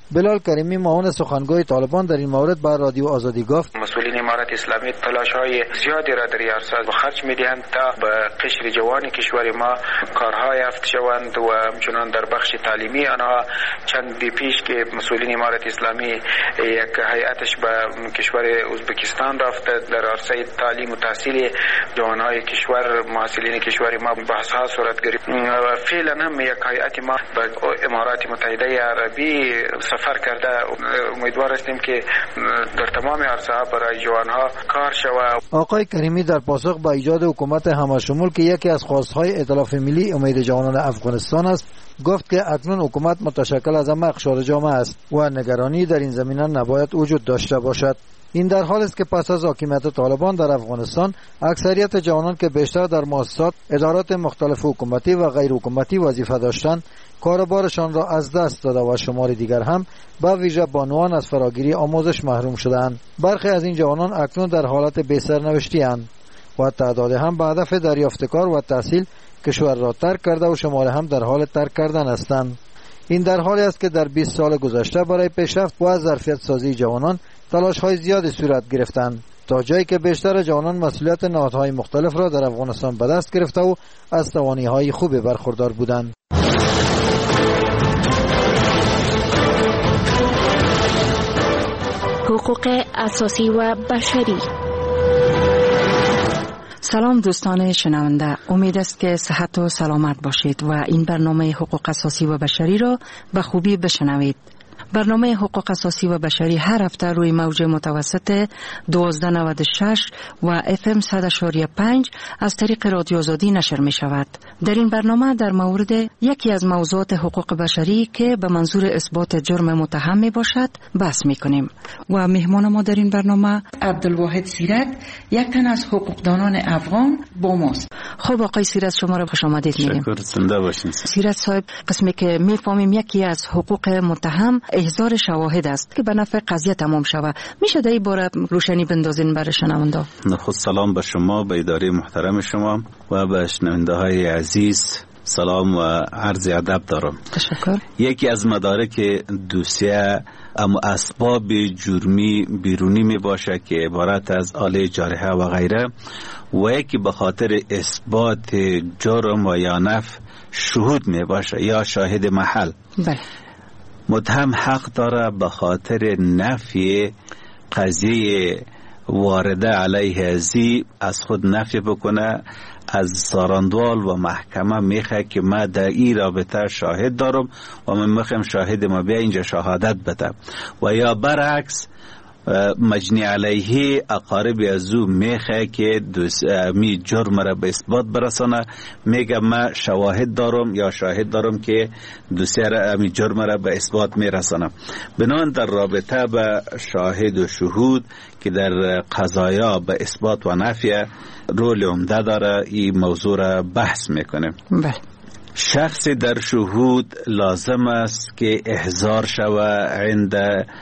بلال کریمی معاون سخنگوی طالبان در این مورد با رادیو آزادی گفت مسئولین امارت اسلامی تلاش‌های زیادی را در ارسال خرج می‌دهند تا به قشر جوان کشور ما کارهای یافت شوند و همچنان در بخش تعلیمی آنها چندی پیش که مسئولین امارت اسلامی یک هیئتش به کشور ازبکستان رفته در عرصه تعلیم و تحصیل جوانهای کشور محصلین کشور ما بحث‌ها صورت گرفت. فعلا هم یک هیئت ما به امارات متحده عربی سفر کرده. امیدوار هستیم که در تمام عرصه‌ها برای جوانها کار شود. آقای کریمی در پاسخ به ایجاد حکومت همشمول که یکی از خواست‌های ائتلاف ملی امید جوانان افغانستان است، گفت که اکنون حکومت متشکل از همه اقشار جامعه است و نگرانی در این زمینه نباید وجود داشته باشد. این در حال است که پس از حاکمیت طالبان در افغانستان اکثریت جوانان که بیشتر در مؤسسات، ادارات مختلف حکومتی و غیر حکومتی وظیفه داشتند، کاربارشان را از دست داده و شمار دیگر هم به ویژه بانوان از فراگیری آموزش محروم شدند. برخی از این جوانان اکنون در حالت بی‌سرنوشتی اند و تعداد هم به هدف دریافت کار و تحصیل کشور را ترک کرده و شمار هم در حال ترک کردن هستند. این در حالی است که در بیست سال گذشته برای پیشرفت و ظرفیت سازی جوانان تلاش‌های زیادی صورت گرفتند، تا جایی که بیشتر جوانان مسئولیت نهادهای مختلف را در افغانستان به دست گرفته و از توانایی‌های خوبی برخوردار بودند. حقوق اساسی و بشری. سلام دوستان شنونده، امید است که صحت و سلامت باشید و این برنامه حقوق اساسی و بشری را به خوبی بشنوید. برنامه حقوق اساسی و بشری هر هفته روی موج متوسط دوازده نود و شش و اف ام صد و پنج از طریق رادیو آزادی نشر می شود. در این برنامه در مورد یکی از موضوعات حقوق بشری که به منظور اثبات جرم متهم می باشد بحث می کنیم و مهمان ما در این برنامه عبدالواحد سیرت، یک تن از حقوقدانان افغان با ماست. خب آقای سیرت، شما را خوش آمدید میگیم. شکر، زنده باشین. سیرت صاحب، قسمی که میفهمیم یکی از حقوق متهم احضار شواهد است که به نفع قضیه تمام شود. میشه در این باره روشنی بندازین برای شنونده؟ خود سلام به شما، به اداره محترم شما و به شنونده های عزیز سلام و عرض ادب دارم. تشکر. یکی از مدارک دوسیه اما اسباب جرمی بیرونی می باشه که عبارت از آله جارحه و غیره، و یکی به خاطر اثبات جرم و یا نفع شهود می باشه یا شاهد محل. بله. متهم حق داره به خاطر نفی قضیه وارده علیه ازی از خود نفی بکنه، از ساراندوال و محکمه میخواه که ما در این رابطه شاهد دارم و من میخوام شاهد ما بیا اینجا شهادت بده، و یا برعکس مجنی علیه اقارب از او میخواه که می جرم را به اثبات برسانه، میگه ما شواهد دارم یا شاهد دارم که دوسیه را می جرم را به اثبات میرسانه. بنان در رابطه به شاهد و شهود که در قضایا به اثبات و نفی رول عمده داره، این موضوع را بحث میکنه. بله. شخص در شهود لازم است که احضار شود عند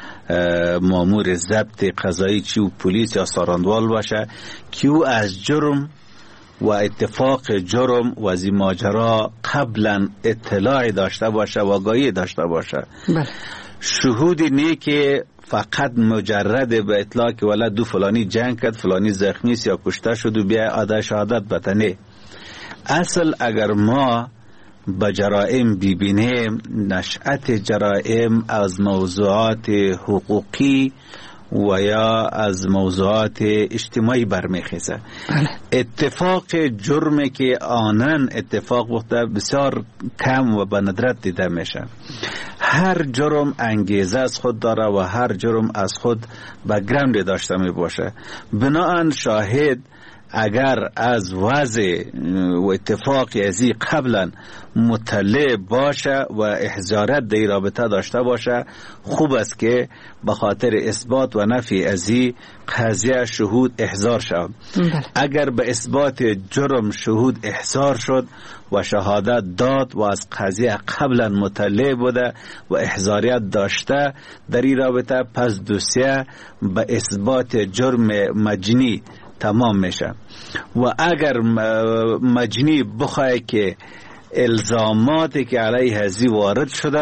مامور ضبط قضایی، چی و پلیس یا ساراندوال باشه، که او از جرم و اتفاق جرم و از این ماجرا قبلا اطلاع داشته باشه و آگاهی داشته باشه. بله. شهودی نه که فقط مجرد به اطلاع که ولی دو فلانی جنگ کرد، فلانی زخمی یا کشته شد و بیا آده شهادت بتنه. اصل اگر ما به جرائم ببینیم، نشأت جرائم از موضوعات حقوقی و یا از موضوعات اجتماعی برمیخیزه. اتفاق جرمی که آنن اتفاق بوده بسیار کم و به ندرت دیده میشه. هر جرم انگیزه از خود داره و هر جرم از خود بک‌گراند داشته می باشه. بناهن شاهد اگر از وضع و اتفاقی ازی قبلا مطلع باشه و احضارت در رابطه داشته باشه، خوب است که به خاطر اثبات و نفی ازی قضیه شهود احضار شد. اگر به اثبات جرم شهود احضار شد و شهادت داد و از قضیه قبلا مطلع بوده و احضاریت داشته در این رابطه، پس دوسیه به اثبات جرم مجنی تمام میشه. و اگر مجنی بخواه که الزاماتی که علیه ازی وارد شده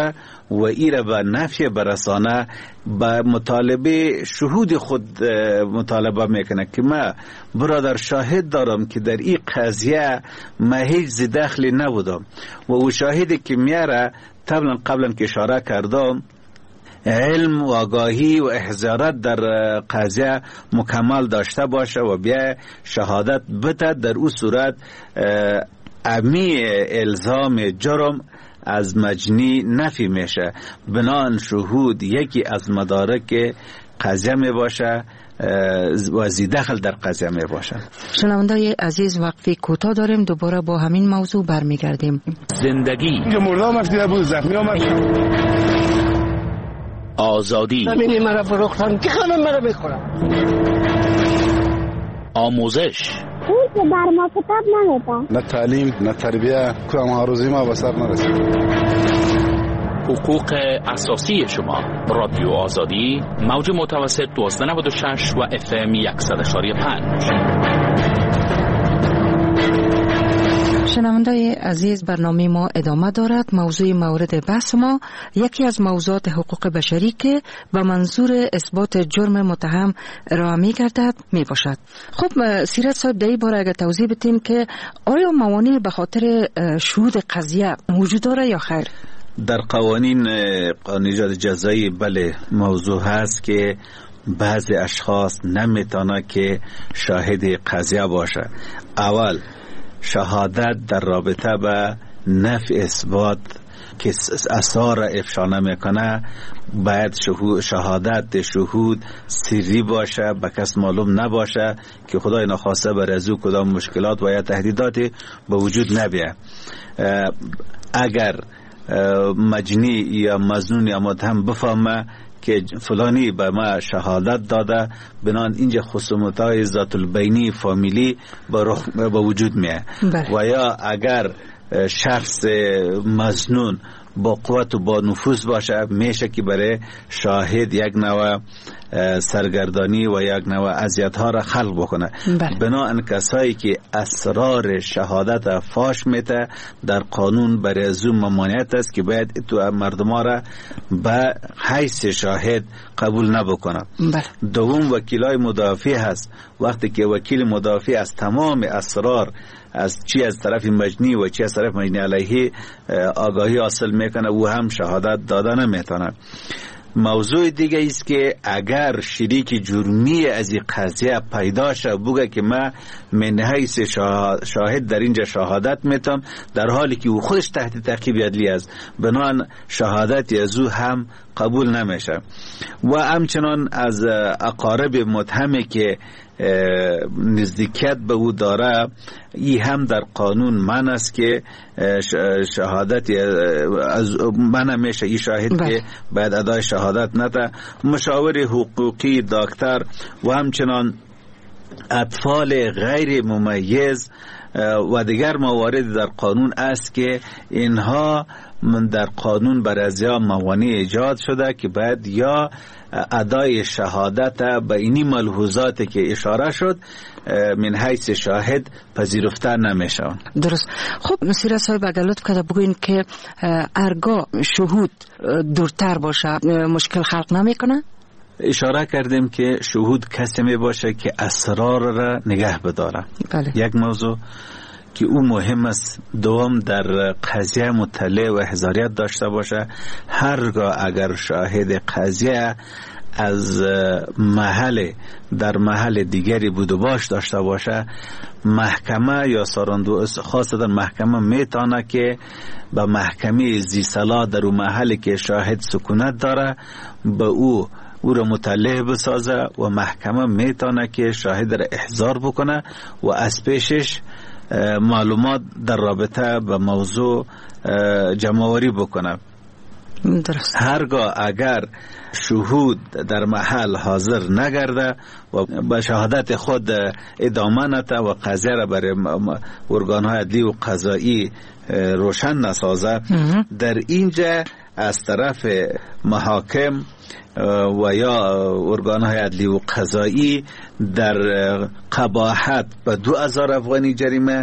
و ایره به نفی برسانه به مطالبه شهود خود مطالبه میکنه که ما برادر شاهد دارم که در این قضیه ما هیچ دخلی نبودم و او شاهدی که میاره قبلا قبلا که اشاره کردم علم و آگاهی و احضارات در قضیه مکمل داشته باشه و بیا شهادت بده. در او صورت امی الزام جرم از مجنی نفی میشه. بنان شهود یکی از مدارک قضیه می باشه و زیدخل در قضیه می باشه. شنوندای عزیز وقفی کوتاه داریم، دوباره با همین موضوع برمیگردیم. زندگی اینجا مرده هم اشتیده بود، زخمی هم آزادی همینی مرا فروختن که خانم مرا بخورم. آموزش اون که بر ما کتاب نمیدن، نه تعلیم نه تربیه، که هم هروزی ما به سر نرسید. حقوق اساسی شما. رادیو آزادی موج متوسط دوازده نود و شش و اف ام صد و پنج. شنوندای عزیز، برنامه ما ادامه دارد. موضوع مورد بحث ما یکی از موضوعات حقوق بشری که به منظور اثبات جرم متهم ارائه می گردد می باشد. خب سیرت صاحب، در این باره اگر توضیح بدیم که آیا موانع به خاطر شهود قضیه وجود داره یا خیر؟ در قوانین قانون ایجاد جزایی بله موضوع هست که بعضی اشخاص نمیتونه که شاهد قضیه باشه. اول شهادت در رابطه به نفی اثبات که اثار افشا نمیکنه باید شهادت شهود سری باشه، به کس معلوم نباشه که خدای نخواسته بر از او کدام مشکلات و یا تهدیداتی به وجود نبیه. اگر مجنی یا مظنون یا متهم بفهمه که فلانی به ما شهادت داده، بنان اینجا خصومت‌های ذات البینی فامیلی به وجود میه. و یا اگر شخص مظنون با قوت و با نفوذ باشه، میشه که برای شاهد یک نوع سرگردانی و یک نوع اذیت ها را خلق بکنه. بنابراین کسایی که اسرار شهادت فاش میته در قانون برای از اون ممانعت است که باید تو مردم ها را به حیث شاهد قبول نبکنه. دوم وکیلای مدافع هست. وقتی که وکیل مدافع از تمام اسرار از چی از طرف مجنی و چی از طرف مجنی علیه آگاهی حاصل میکنه، او هم شهادت داده نمیتونه. موضوع دیگه است که اگر شریک جرمی از این قضیه پیدا شه بگه که من من حیث شاهد در اینجا شهادت میتم، در حالی که او خودش تحت تعقیب عدلی است، بنابراین شهادت از او هم قبول نمیشه. و همچنان از اقارب متهمی که نزدیکیت به او داره، ای هم در قانون من است که شهادت از من میشه ای شاهد بله. که باید ادای شهادت نده. مشاور حقوقی، دکتر و همچنان اطفال غیر ممیز و دیگر موارد در قانون است که اینها من در قانون بر از یا موانع ایجاد شده که باید یا ادای شهادت به اینی ملحوظاتی که اشاره شد من حیث شاهد پذیرفته نمیشه. درست. خب نصیر صاحب اگر لطف کرده بگوین که ارگاه شهود دورتر باشه مشکل خلق نمیکنه؟ اشاره کردیم که شهود کسی می باشه که اسرار را نگه بداره. بله. یک موضوع که او مهم است. دوم در قضیه مطلع و احضاریت داشته باشه. هرگاه اگر شاهد قضیه از محل در محل دیگری بود و باش داشته باشه، محکمه یا ساراندو خاصه در محکمه میتونه که به محکمه زی صلاح در اون محلی که شاهد سکونت داره به او او را مطلع بسازه و محکمه میتونه که شاهد را احضار بکنه و از پیشش معلومات در رابطه به موضوع جمع‌آوری بکنه. درست. هرگاه اگر شهود در محل حاضر نگرده و به شهادت خود ادامه نده و قضیه را برای ارگان‌های عدلی و قضایی روشن نسازه، در اینجا از طرف محاکم و یا ارگان‌های عدلی و قضایی در قباحت به دو هزار افغانی جریمه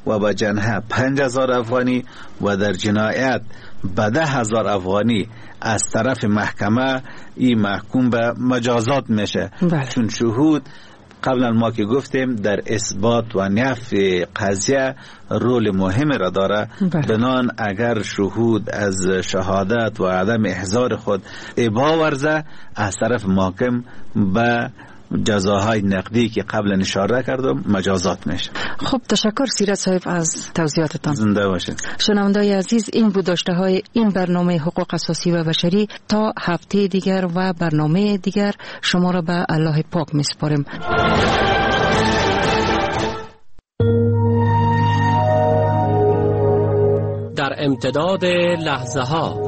و به جنحه پنج هزار افغانی و در جنایت به ده هزار افغانی از طرف محکمه این محکوم به مجازات میشه. بله. چون شهود قبلا ما که گفتیم در اثبات و نفی قضیه رول مهم را داره. بله. بنان اگر شهود از شهادت و عدم احضار خود ابا ورزه از طرف محکم به جزاهای نقدی که قبلا اشاره کردم مجازات میشه. خب تشکر سیرت صاحب از توضیحاتتان. زنده باشید. شنوندگان عزیز، این بود داشته های این برنامه حقوق اساسی و بشری. تا هفته دیگر و برنامه دیگر شما را به الله پاک میسپاریم. در امتداد لحظه ها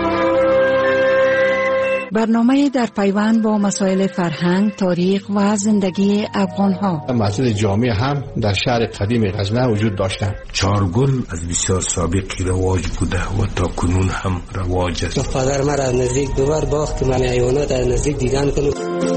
برنامه در پیوند با مسائل فرهنگ، تاریخ و زندگی افغان ها. مسجد جامع هم در شهر قدیم غزنه وجود داشتند. چارگل از بسیار سابقی رواج بوده و تا کنون هم رواج است. پدر مرا از نزدیک ببر باخت من حیوانات از نزدیک دیدن کنم.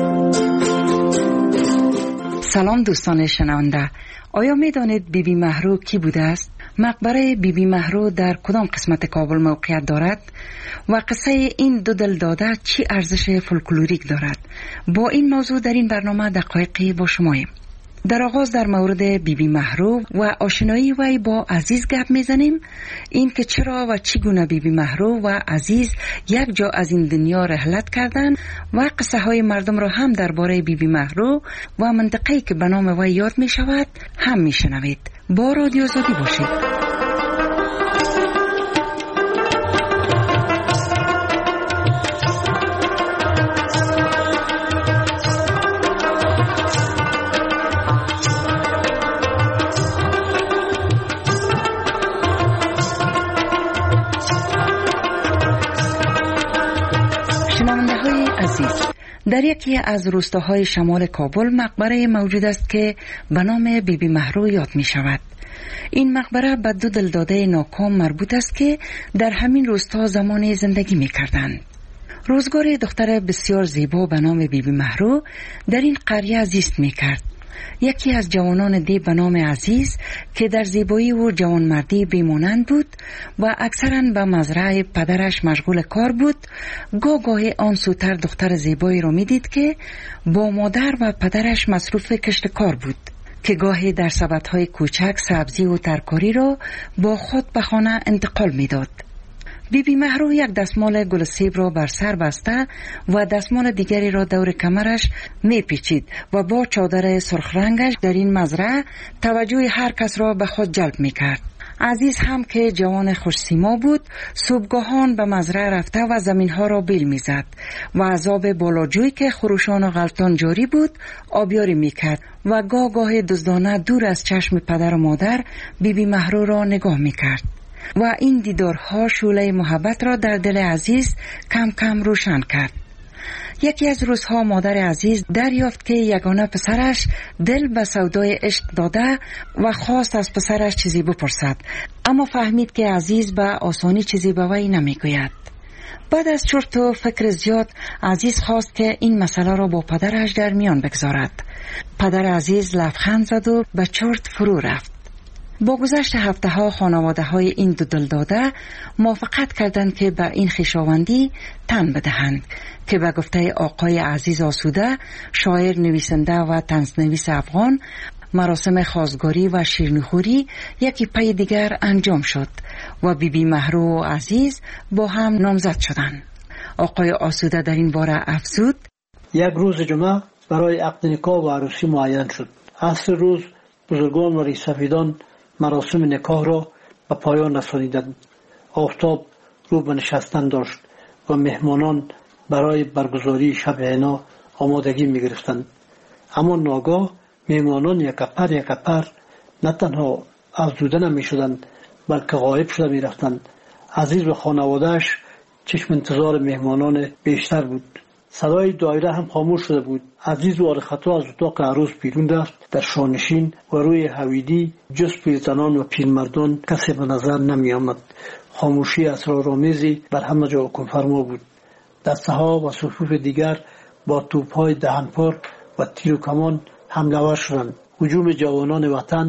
سلام دوستان شنونده، آیا می دانید بی بی مهرو کی بوده است؟ مقبره بی بی مهرو در کدام قسمت کابل موقعیت دارد و قصه این دو دلداده چی ارزش فولکلوریک دارد؟ با این موضوع در این برنامه دقایقی با شماییم. در آغاز در مورد بی بی مهرو و آشنایی وی با عزیز گپ میزنیم، این که چرا و چگونه بی بی مهرو و عزیز یک جا از این دنیا رحلت کردند و قصه های مردم را هم درباره بی بی مهرو و منطقه‌ای که به نام وی یاد می شود هم می شنوید. با رادیو آزادی باشید. در یکی از روستاهای شمال کابل مقبره موجود است که به نام بی بی مهرو یاد می شود. این مقبره به دو دلداده ناکام مربوط است که در همین روستا زمانی زندگی می کردند. روزگار دختر بسیار زیبا به نام بی بی مهرو در این قریه زیست می کرد. یکی از جوانان دی به نام عزیز که در زیبایی و جوانمردی بیمانند بود و اکثراً به مزرعه پدرش مشغول کار بود، گاه گاهی آن سوتر دختر زیبایی را می دید که با مادر و پدرش مصروف کشت کار بود که گاهی در سبدهای کوچک سبزی و ترکاری را با خود به خانه انتقال می داد. بی بی مهرو یک دستمال گل سیب را بر سر بسته و دستمال دیگری را دور کمرش می پیچید و با چادر سرخ رنگش در این مزرعه توجه هر کس را به خود جلب می کرد. عزیز هم که جوان خوش سیما بود، صبحگاهان به مزرعه رفته و زمینها را بیل می زد و از آب بالاجوی که خروشان و غلطان جاری بود آبیاری می کرد و گاه گاه دزدانه دور از چشم پدر و مادر بی بی مهرو را نگاه می کرد و این دیدارها شعله محبت را در دل عزیز کم کم روشن کرد. یکی از روزها مادر عزیز دریافت که یگانه پسرش دل به سودای عشق داده و خواست از پسرش چیزی بپرسد، اما فهمید که عزیز به آسانی چیزی به وی نمیگوید. بعد از چرت و فکر زیاد عزیز خواست که این مسئله را با پدرش در میان بگذارد. پدر عزیز لبخند زد و به چرت فرو رفت. با گذشت هفته ها خانواده های این دو دلداده موافقت کردند که به این خویشاوندی تن بدهند که به گفته آقای عزیز آسوده، شاعر، نویسنده و طنزنویس افغان، مراسم خواستگاری و شیرینیخوری یکی پی دیگر انجام شد و بی بی مهرو و عزیز با هم نامزد شدند. آقای آسوده در این باره افزود: یک روز جمعه برای عقد نکاح و عروسی معین شد. عصر روز بزرگان و ریشسفیدان مراسم نکاح را به پایان رسانیدند. آفتاب رو به نشستن داشت و مهمانان برای برگزاری شب عنا آمادگی می گرفتند. اما ناگاه مهمانان یک پر یک پر نه تنها افزوده نمی شدند بلکه غایب شده می رفتند. عزیز و خانوادهش چشم انتظار مهمانان بیشتر بود. صدای دایره هم خاموش شده بود. عزیز و آرخطا از اتاق عروس بیرون رفت. در شانشین و روی حویدی جز پیرزنان و پیرمردان کسی به نظر نمی آمد. خاموشی اسرارآمیزی بر همه جا حکم فرما بود. دسته ها و صفوف دیگر با توپ‌های دهنپار و تیر و کمان حمله ور شدند. هجوم جوانان وطن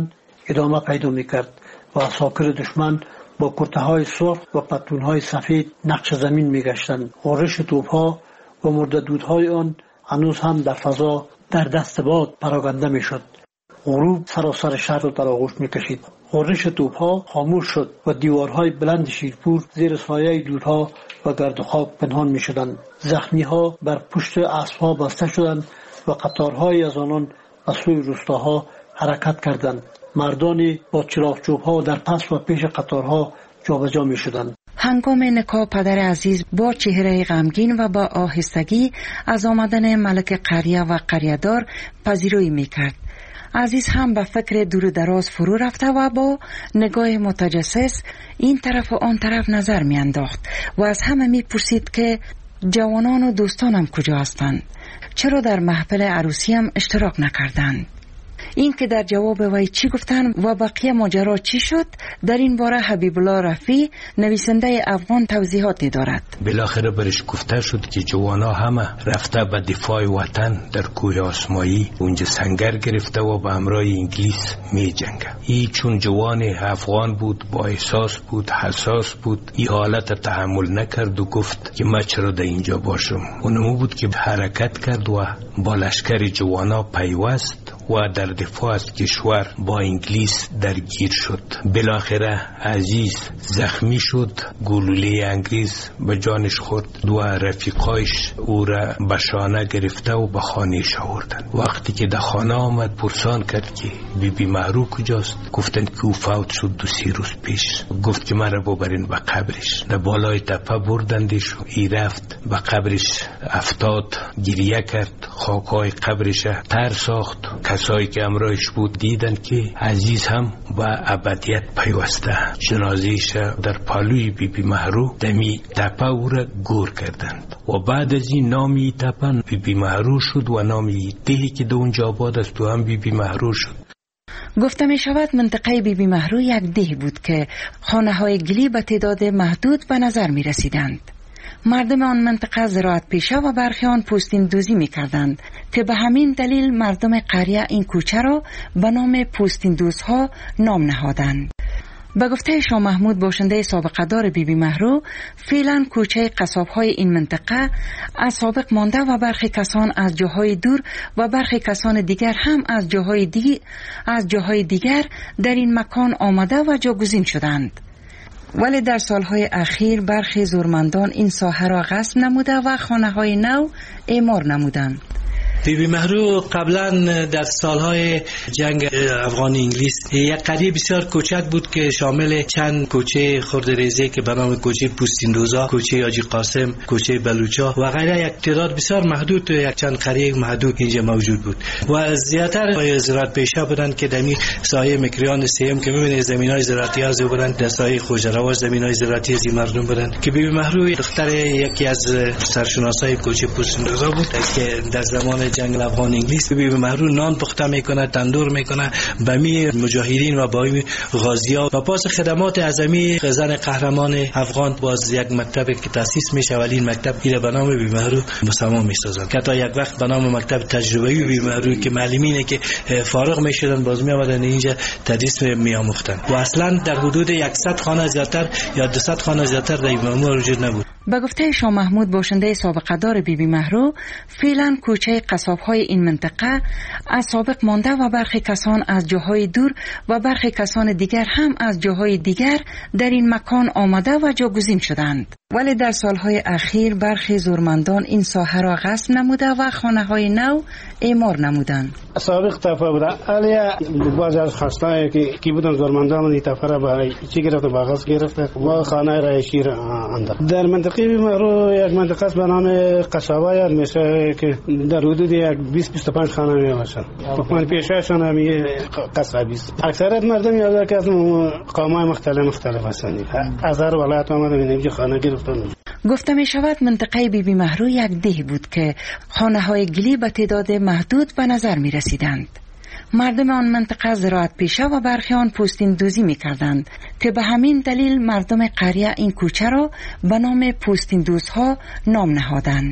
ادامه پیدا میکرد و عساکر دشمن با کرته های سرخ و پتلون های سفید نقش زمین میگشتند. غرش توپ ها و مرددودهای آن هنوز هم در فضا در دست باد پراکنده میشد. غروب سراسر شهر را در آغوش میکشید. غرش توپ ها خاموش شد و دیوارهای بلند شیرپور زیر سایه دودها و گرد و خاک پنهان میشدند. زخمی ها بر پشت اسب ها بسته شدند و قطارهای از آنان به سوی روستاها حرکت کردند. مردانی با چراغچوب ها در پس و پیش قطارها جابجا می شدند. هنگام نکاح پدر عزیز با چهره غمگین و با آهستگی از آمدن ملک قریه و قریه‌دار پذیرایی می کرد. عزیز هم به فکر دور دراز فرو رفته و با نگاه متجسس این طرف و آن طرف نظر می انداخت و از همه می پرسید که جوانان و دوستانم کجا هستند؟ چرا در محفل عروسی هم اشتراک نکردند؟ این که در جواب وی چی گفتن و بقیه ماجرا چی شد، در این باره حبیب الله رفیع نویسنده افغان توضیحاتی دارد. بالاخره برش گفته شد که جوانا همه رفته به دفاع وطن در کوه آسمایی، اونجا سنگر گرفته و به همراه انگلیس می جنگه. ای چون جوان افغان بود، با احساس بود، حساس بود، این حالت تحمل نکرد و گفت که من چرا در اینجا باشم. اونمو بود که حرکت کرد و با لشکر جوانا پیوست و در دفاع از کشور با انگلیس درگیر شد. بالاخره عزیز زخمی شد، گلوله انگلیس به جانش خورد و رفیقایش او را به شانه گرفته و به خانهش آوردن. وقتی که در خانه آمد پرسان کرد که بی بی محرو کجاست؟ گفتند که او فوت شد دو سی روز پیش. گفت که من را ببرین به قبرش. در بالای تپه بردندش و ای رفت به قبرش، افتاد، گریه کرد، خاکای قبرش تر ساخت. کسایی که امرایش بود دیدن که عزیز هم با ابدیت پیوسته. جنازهش در پالوی بی بی محرو دمی تپه او را گور کردند و بعد از این نامی تپه بی بی محرو شد و نامی دهی که در اونجا آباد است و هم بی بی محرو شد. گفته می شود منطقه بی بی محرو یک ده بود که خانه های گلی به تعداد محدود به نظر می رسیدند. مردم آن منطقه زراعت پیشه و برخی آن پوستین دوزی می کردند که به همین دلیل مردم قریه این کوچه را به نام پوستین دوزها نام نهادند. به گفته شاه محمود باشنده سابقه دار بی بی محرو، فعلا کوچه قصاب های این منطقه از سابق مانده و برخی کسان از جاهای دور و برخی کسان دیگر هم از جاهای دیگر از جاهای دیگر در این مکان آمده و جاگزین شدند. ولی در سالهای اخیر برخی زورمندان این ساحه را غصب نموده و خانه‌های نو اعمار نمودند. بی بی محرو قبلا در سالهای جنگ افغان انگلیس یک قریه بسیار کوچک بود که شامل چند کوچه خردریزی که به نام کوچه پوستیندوزا، کوچه حاجی قاسم، کوچه بلوچا و غیره یک تعداد بسیار محدود و یک چند قریه محدود اینجا موجود بود و زیاتر زراعت پیشه بودند که در سایه مکریان سیم که می‌بینید زمین‌های زراعتی از بودند، در سایه خوجرواز زمین‌های زراعتی از مردم بودند که بی بی محرو دختر یکی از سرشناسای کوچه پوستیندوزا بود که در زمان جنگ افغان انگلیس بی بی محرو نان پخته میکنه، تندور میکنه به می مجاهدین و با می غازی‌ها و پاس خدمات اعظمی زن قهرمان افغان باز یک مکتب که تاسیس میشه ولی این مکتب ایره به نام بی بی محرو مسما میسازن که تا یک وقت به نام مکتب تجربه‌ای بی بی محرو که معلمینه که فارغ میشدن باز می آمدن اینجا تدریس می آموختن و اصلا در حدود صد خانه زیاتر یا دویست خانه زیاتر در این وجود نبود. به گفته شاه محمود باشنده سابقه دار بی بی محرو، فعلا کوچه قصاب‌های این منطقه از سابق مانده و برخی کسان از جاهای دور و برخی کسان دیگر هم از جاهای دیگر در این مکان آمده و جاگزین شدند. ولی در سالهای اخیر برخی زورمندان این ساحه را غصب نموده و خانه‌های نو اعمار نمودند. سابق تفه بوده علیه بعضی از خواستایی که کی بودن زورمندان این تفه را برای چی گرفته با غصب گرفته و خانه رایشی را انداخت. در منطقه بی محرو یک منطقه است به نام قصابه یاد میشه که در حدود یک بیست بیست و پنج خانه می باشن. من پیشهشان هم قصابی است. اکثریت مردم یاد که از قوم‌های مختلف مختلف هستند. از هر ولایت آمدن اینجا خانه گرفتن. گفته می شود منطقه بی بی محرو یک ده بود که خانه های گلی به تعداد محدود به نظر می رسیدند. مردم آن منطقه زراعت پیشه و برخی آن پوستین دوزی می کردند که به همین دلیل مردم قریه این کوچه را به نام پوستین دوزها نام نهادند.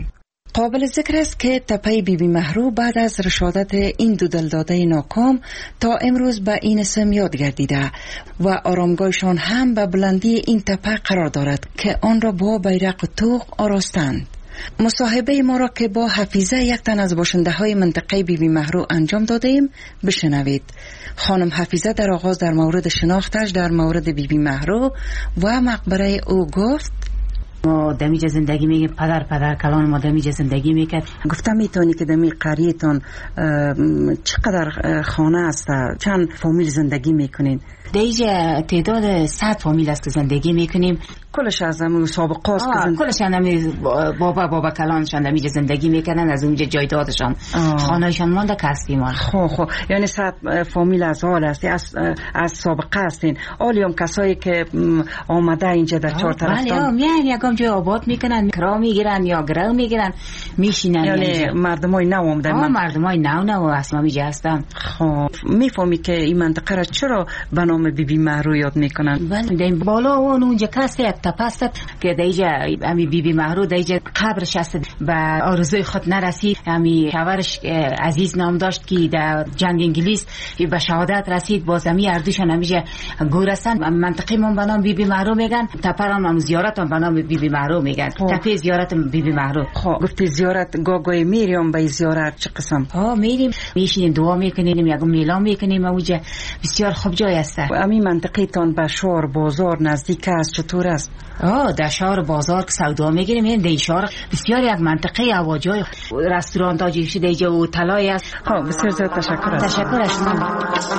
قابل ذکر است که تپه بی بی مهرو بعد از رشادت این دو دلداده ناکام تا امروز به این اسم یاد گردیده و آرامگاهشان هم به بلندی این تپه قرار دارد که آن را با بیرق و طوق آراستند. مصاحبه ما را که با حفیظه یک تن از باشنده های منطقه بی بی مهرو انجام دادیم بشنوید. خانم حفیظه در آغاز در مورد شناختش در مورد بی بی مهرو و مقبره او گفت: ما دمیج زندگی میگیم، پدر پدر کلان ما دمیج زندگی میکرد. گفتم میتونی که دمی قریتون چقدر خانه است، چند فامیل زندگی میکنین؟ دیجا تعداد صد فامیل است که زندگی میکنیم. کلش از همون سابقه است که زند... کلش هم بابا بابا کلانشان دمیج زندگی میکنن، از اونجا جایدادشان خانهشان مانده کسبی ما. خو خو یعنی صد فامیل از حال است، از از سابقه هستین. آلیام کسایی که آمده اینجا در چهار طرفتان بله میان یکم جای آباد میکنن، کرا میگیرن یا گرو میگیرن میشینن. یعنی مردمای نو آمده؟ آه مردمای نو نو اسما میجا هستن. خب میفهمی که این منطقه را چرا به نام بی بی مهرو یاد میکنن؟ بله بالا اون اونجا کسی یک تپست که دیجا امی بی بی مهرو دیجا قبرش است، به آرزوی خود نرسید. امی شوهرش عزیز نام داشت که در جنگ انگلیس به شهادت رسید، باز امی اردوشان همیشه گورستان منطقه من به نام بی بی مهرو میگن، تپرام هم زیارت هم به نام بی بی مهرو میگن. تپه زیارت بی بی مهرو. خب گفتی زیارت گاگای میریم به زیارت چه قسم؟ ها میریم میشینیم دعا میکنیم، یک میلان میکنیم، اونجا بسیار خوب جای است. امی منطقه تان به شهر بازار نزدیک است، چطور است؟ آه در شهر بازار که سودا میگیریم، این دی شهر بسیار یک منطقه هواجوی، رستوران تاجیش دیجا و طلای است. خب بسیار زیاد تشکر است. تشکر از شما.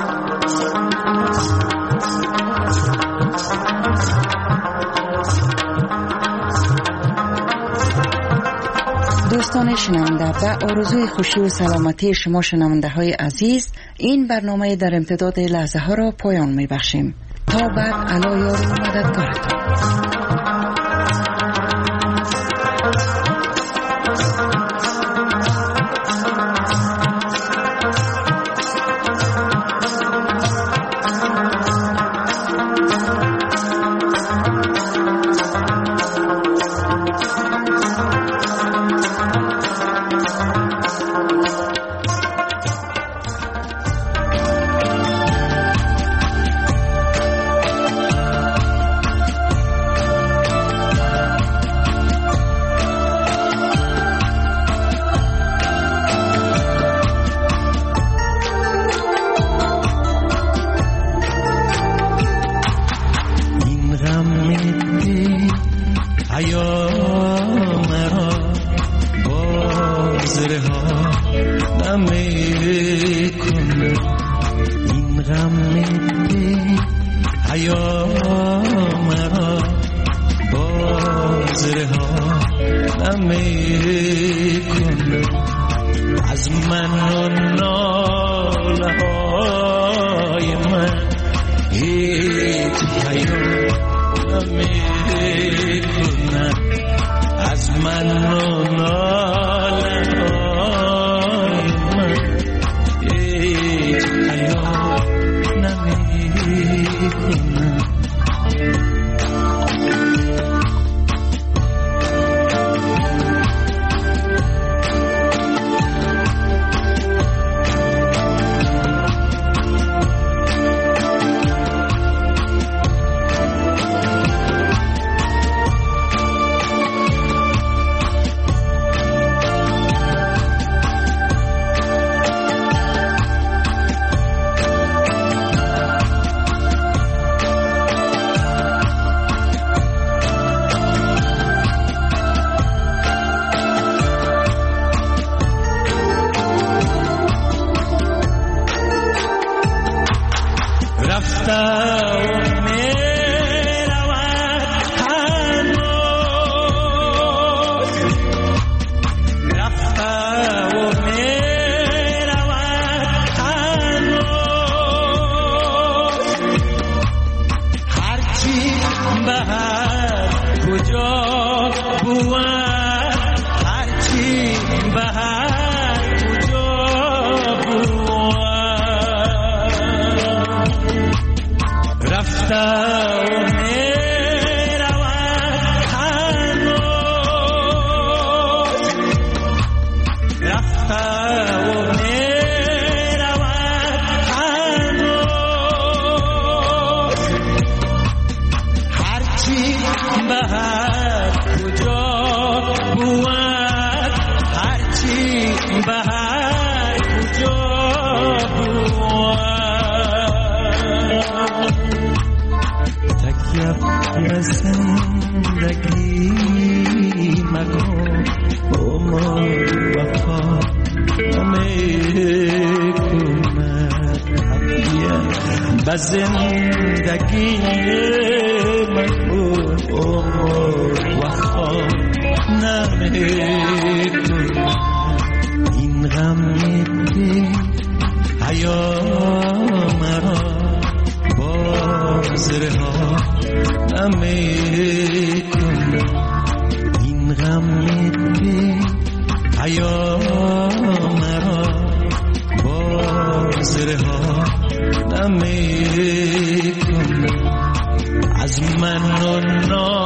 دوستان شنونده، به آرزوی خوشی و سلامتی شما شنونده های عزیز، این برنامه در امتداد لحظه ها را پایان می بخشیم. تا بعد علا یار و مددگارتان. یا زندگی مکن عمر وفا نمیکند به زندگی مکن عمر وفا نمیکند این غم دل حیا مرا بازرها نمیکنه این غم دل حیا مرا بازرها نمیکنه از من و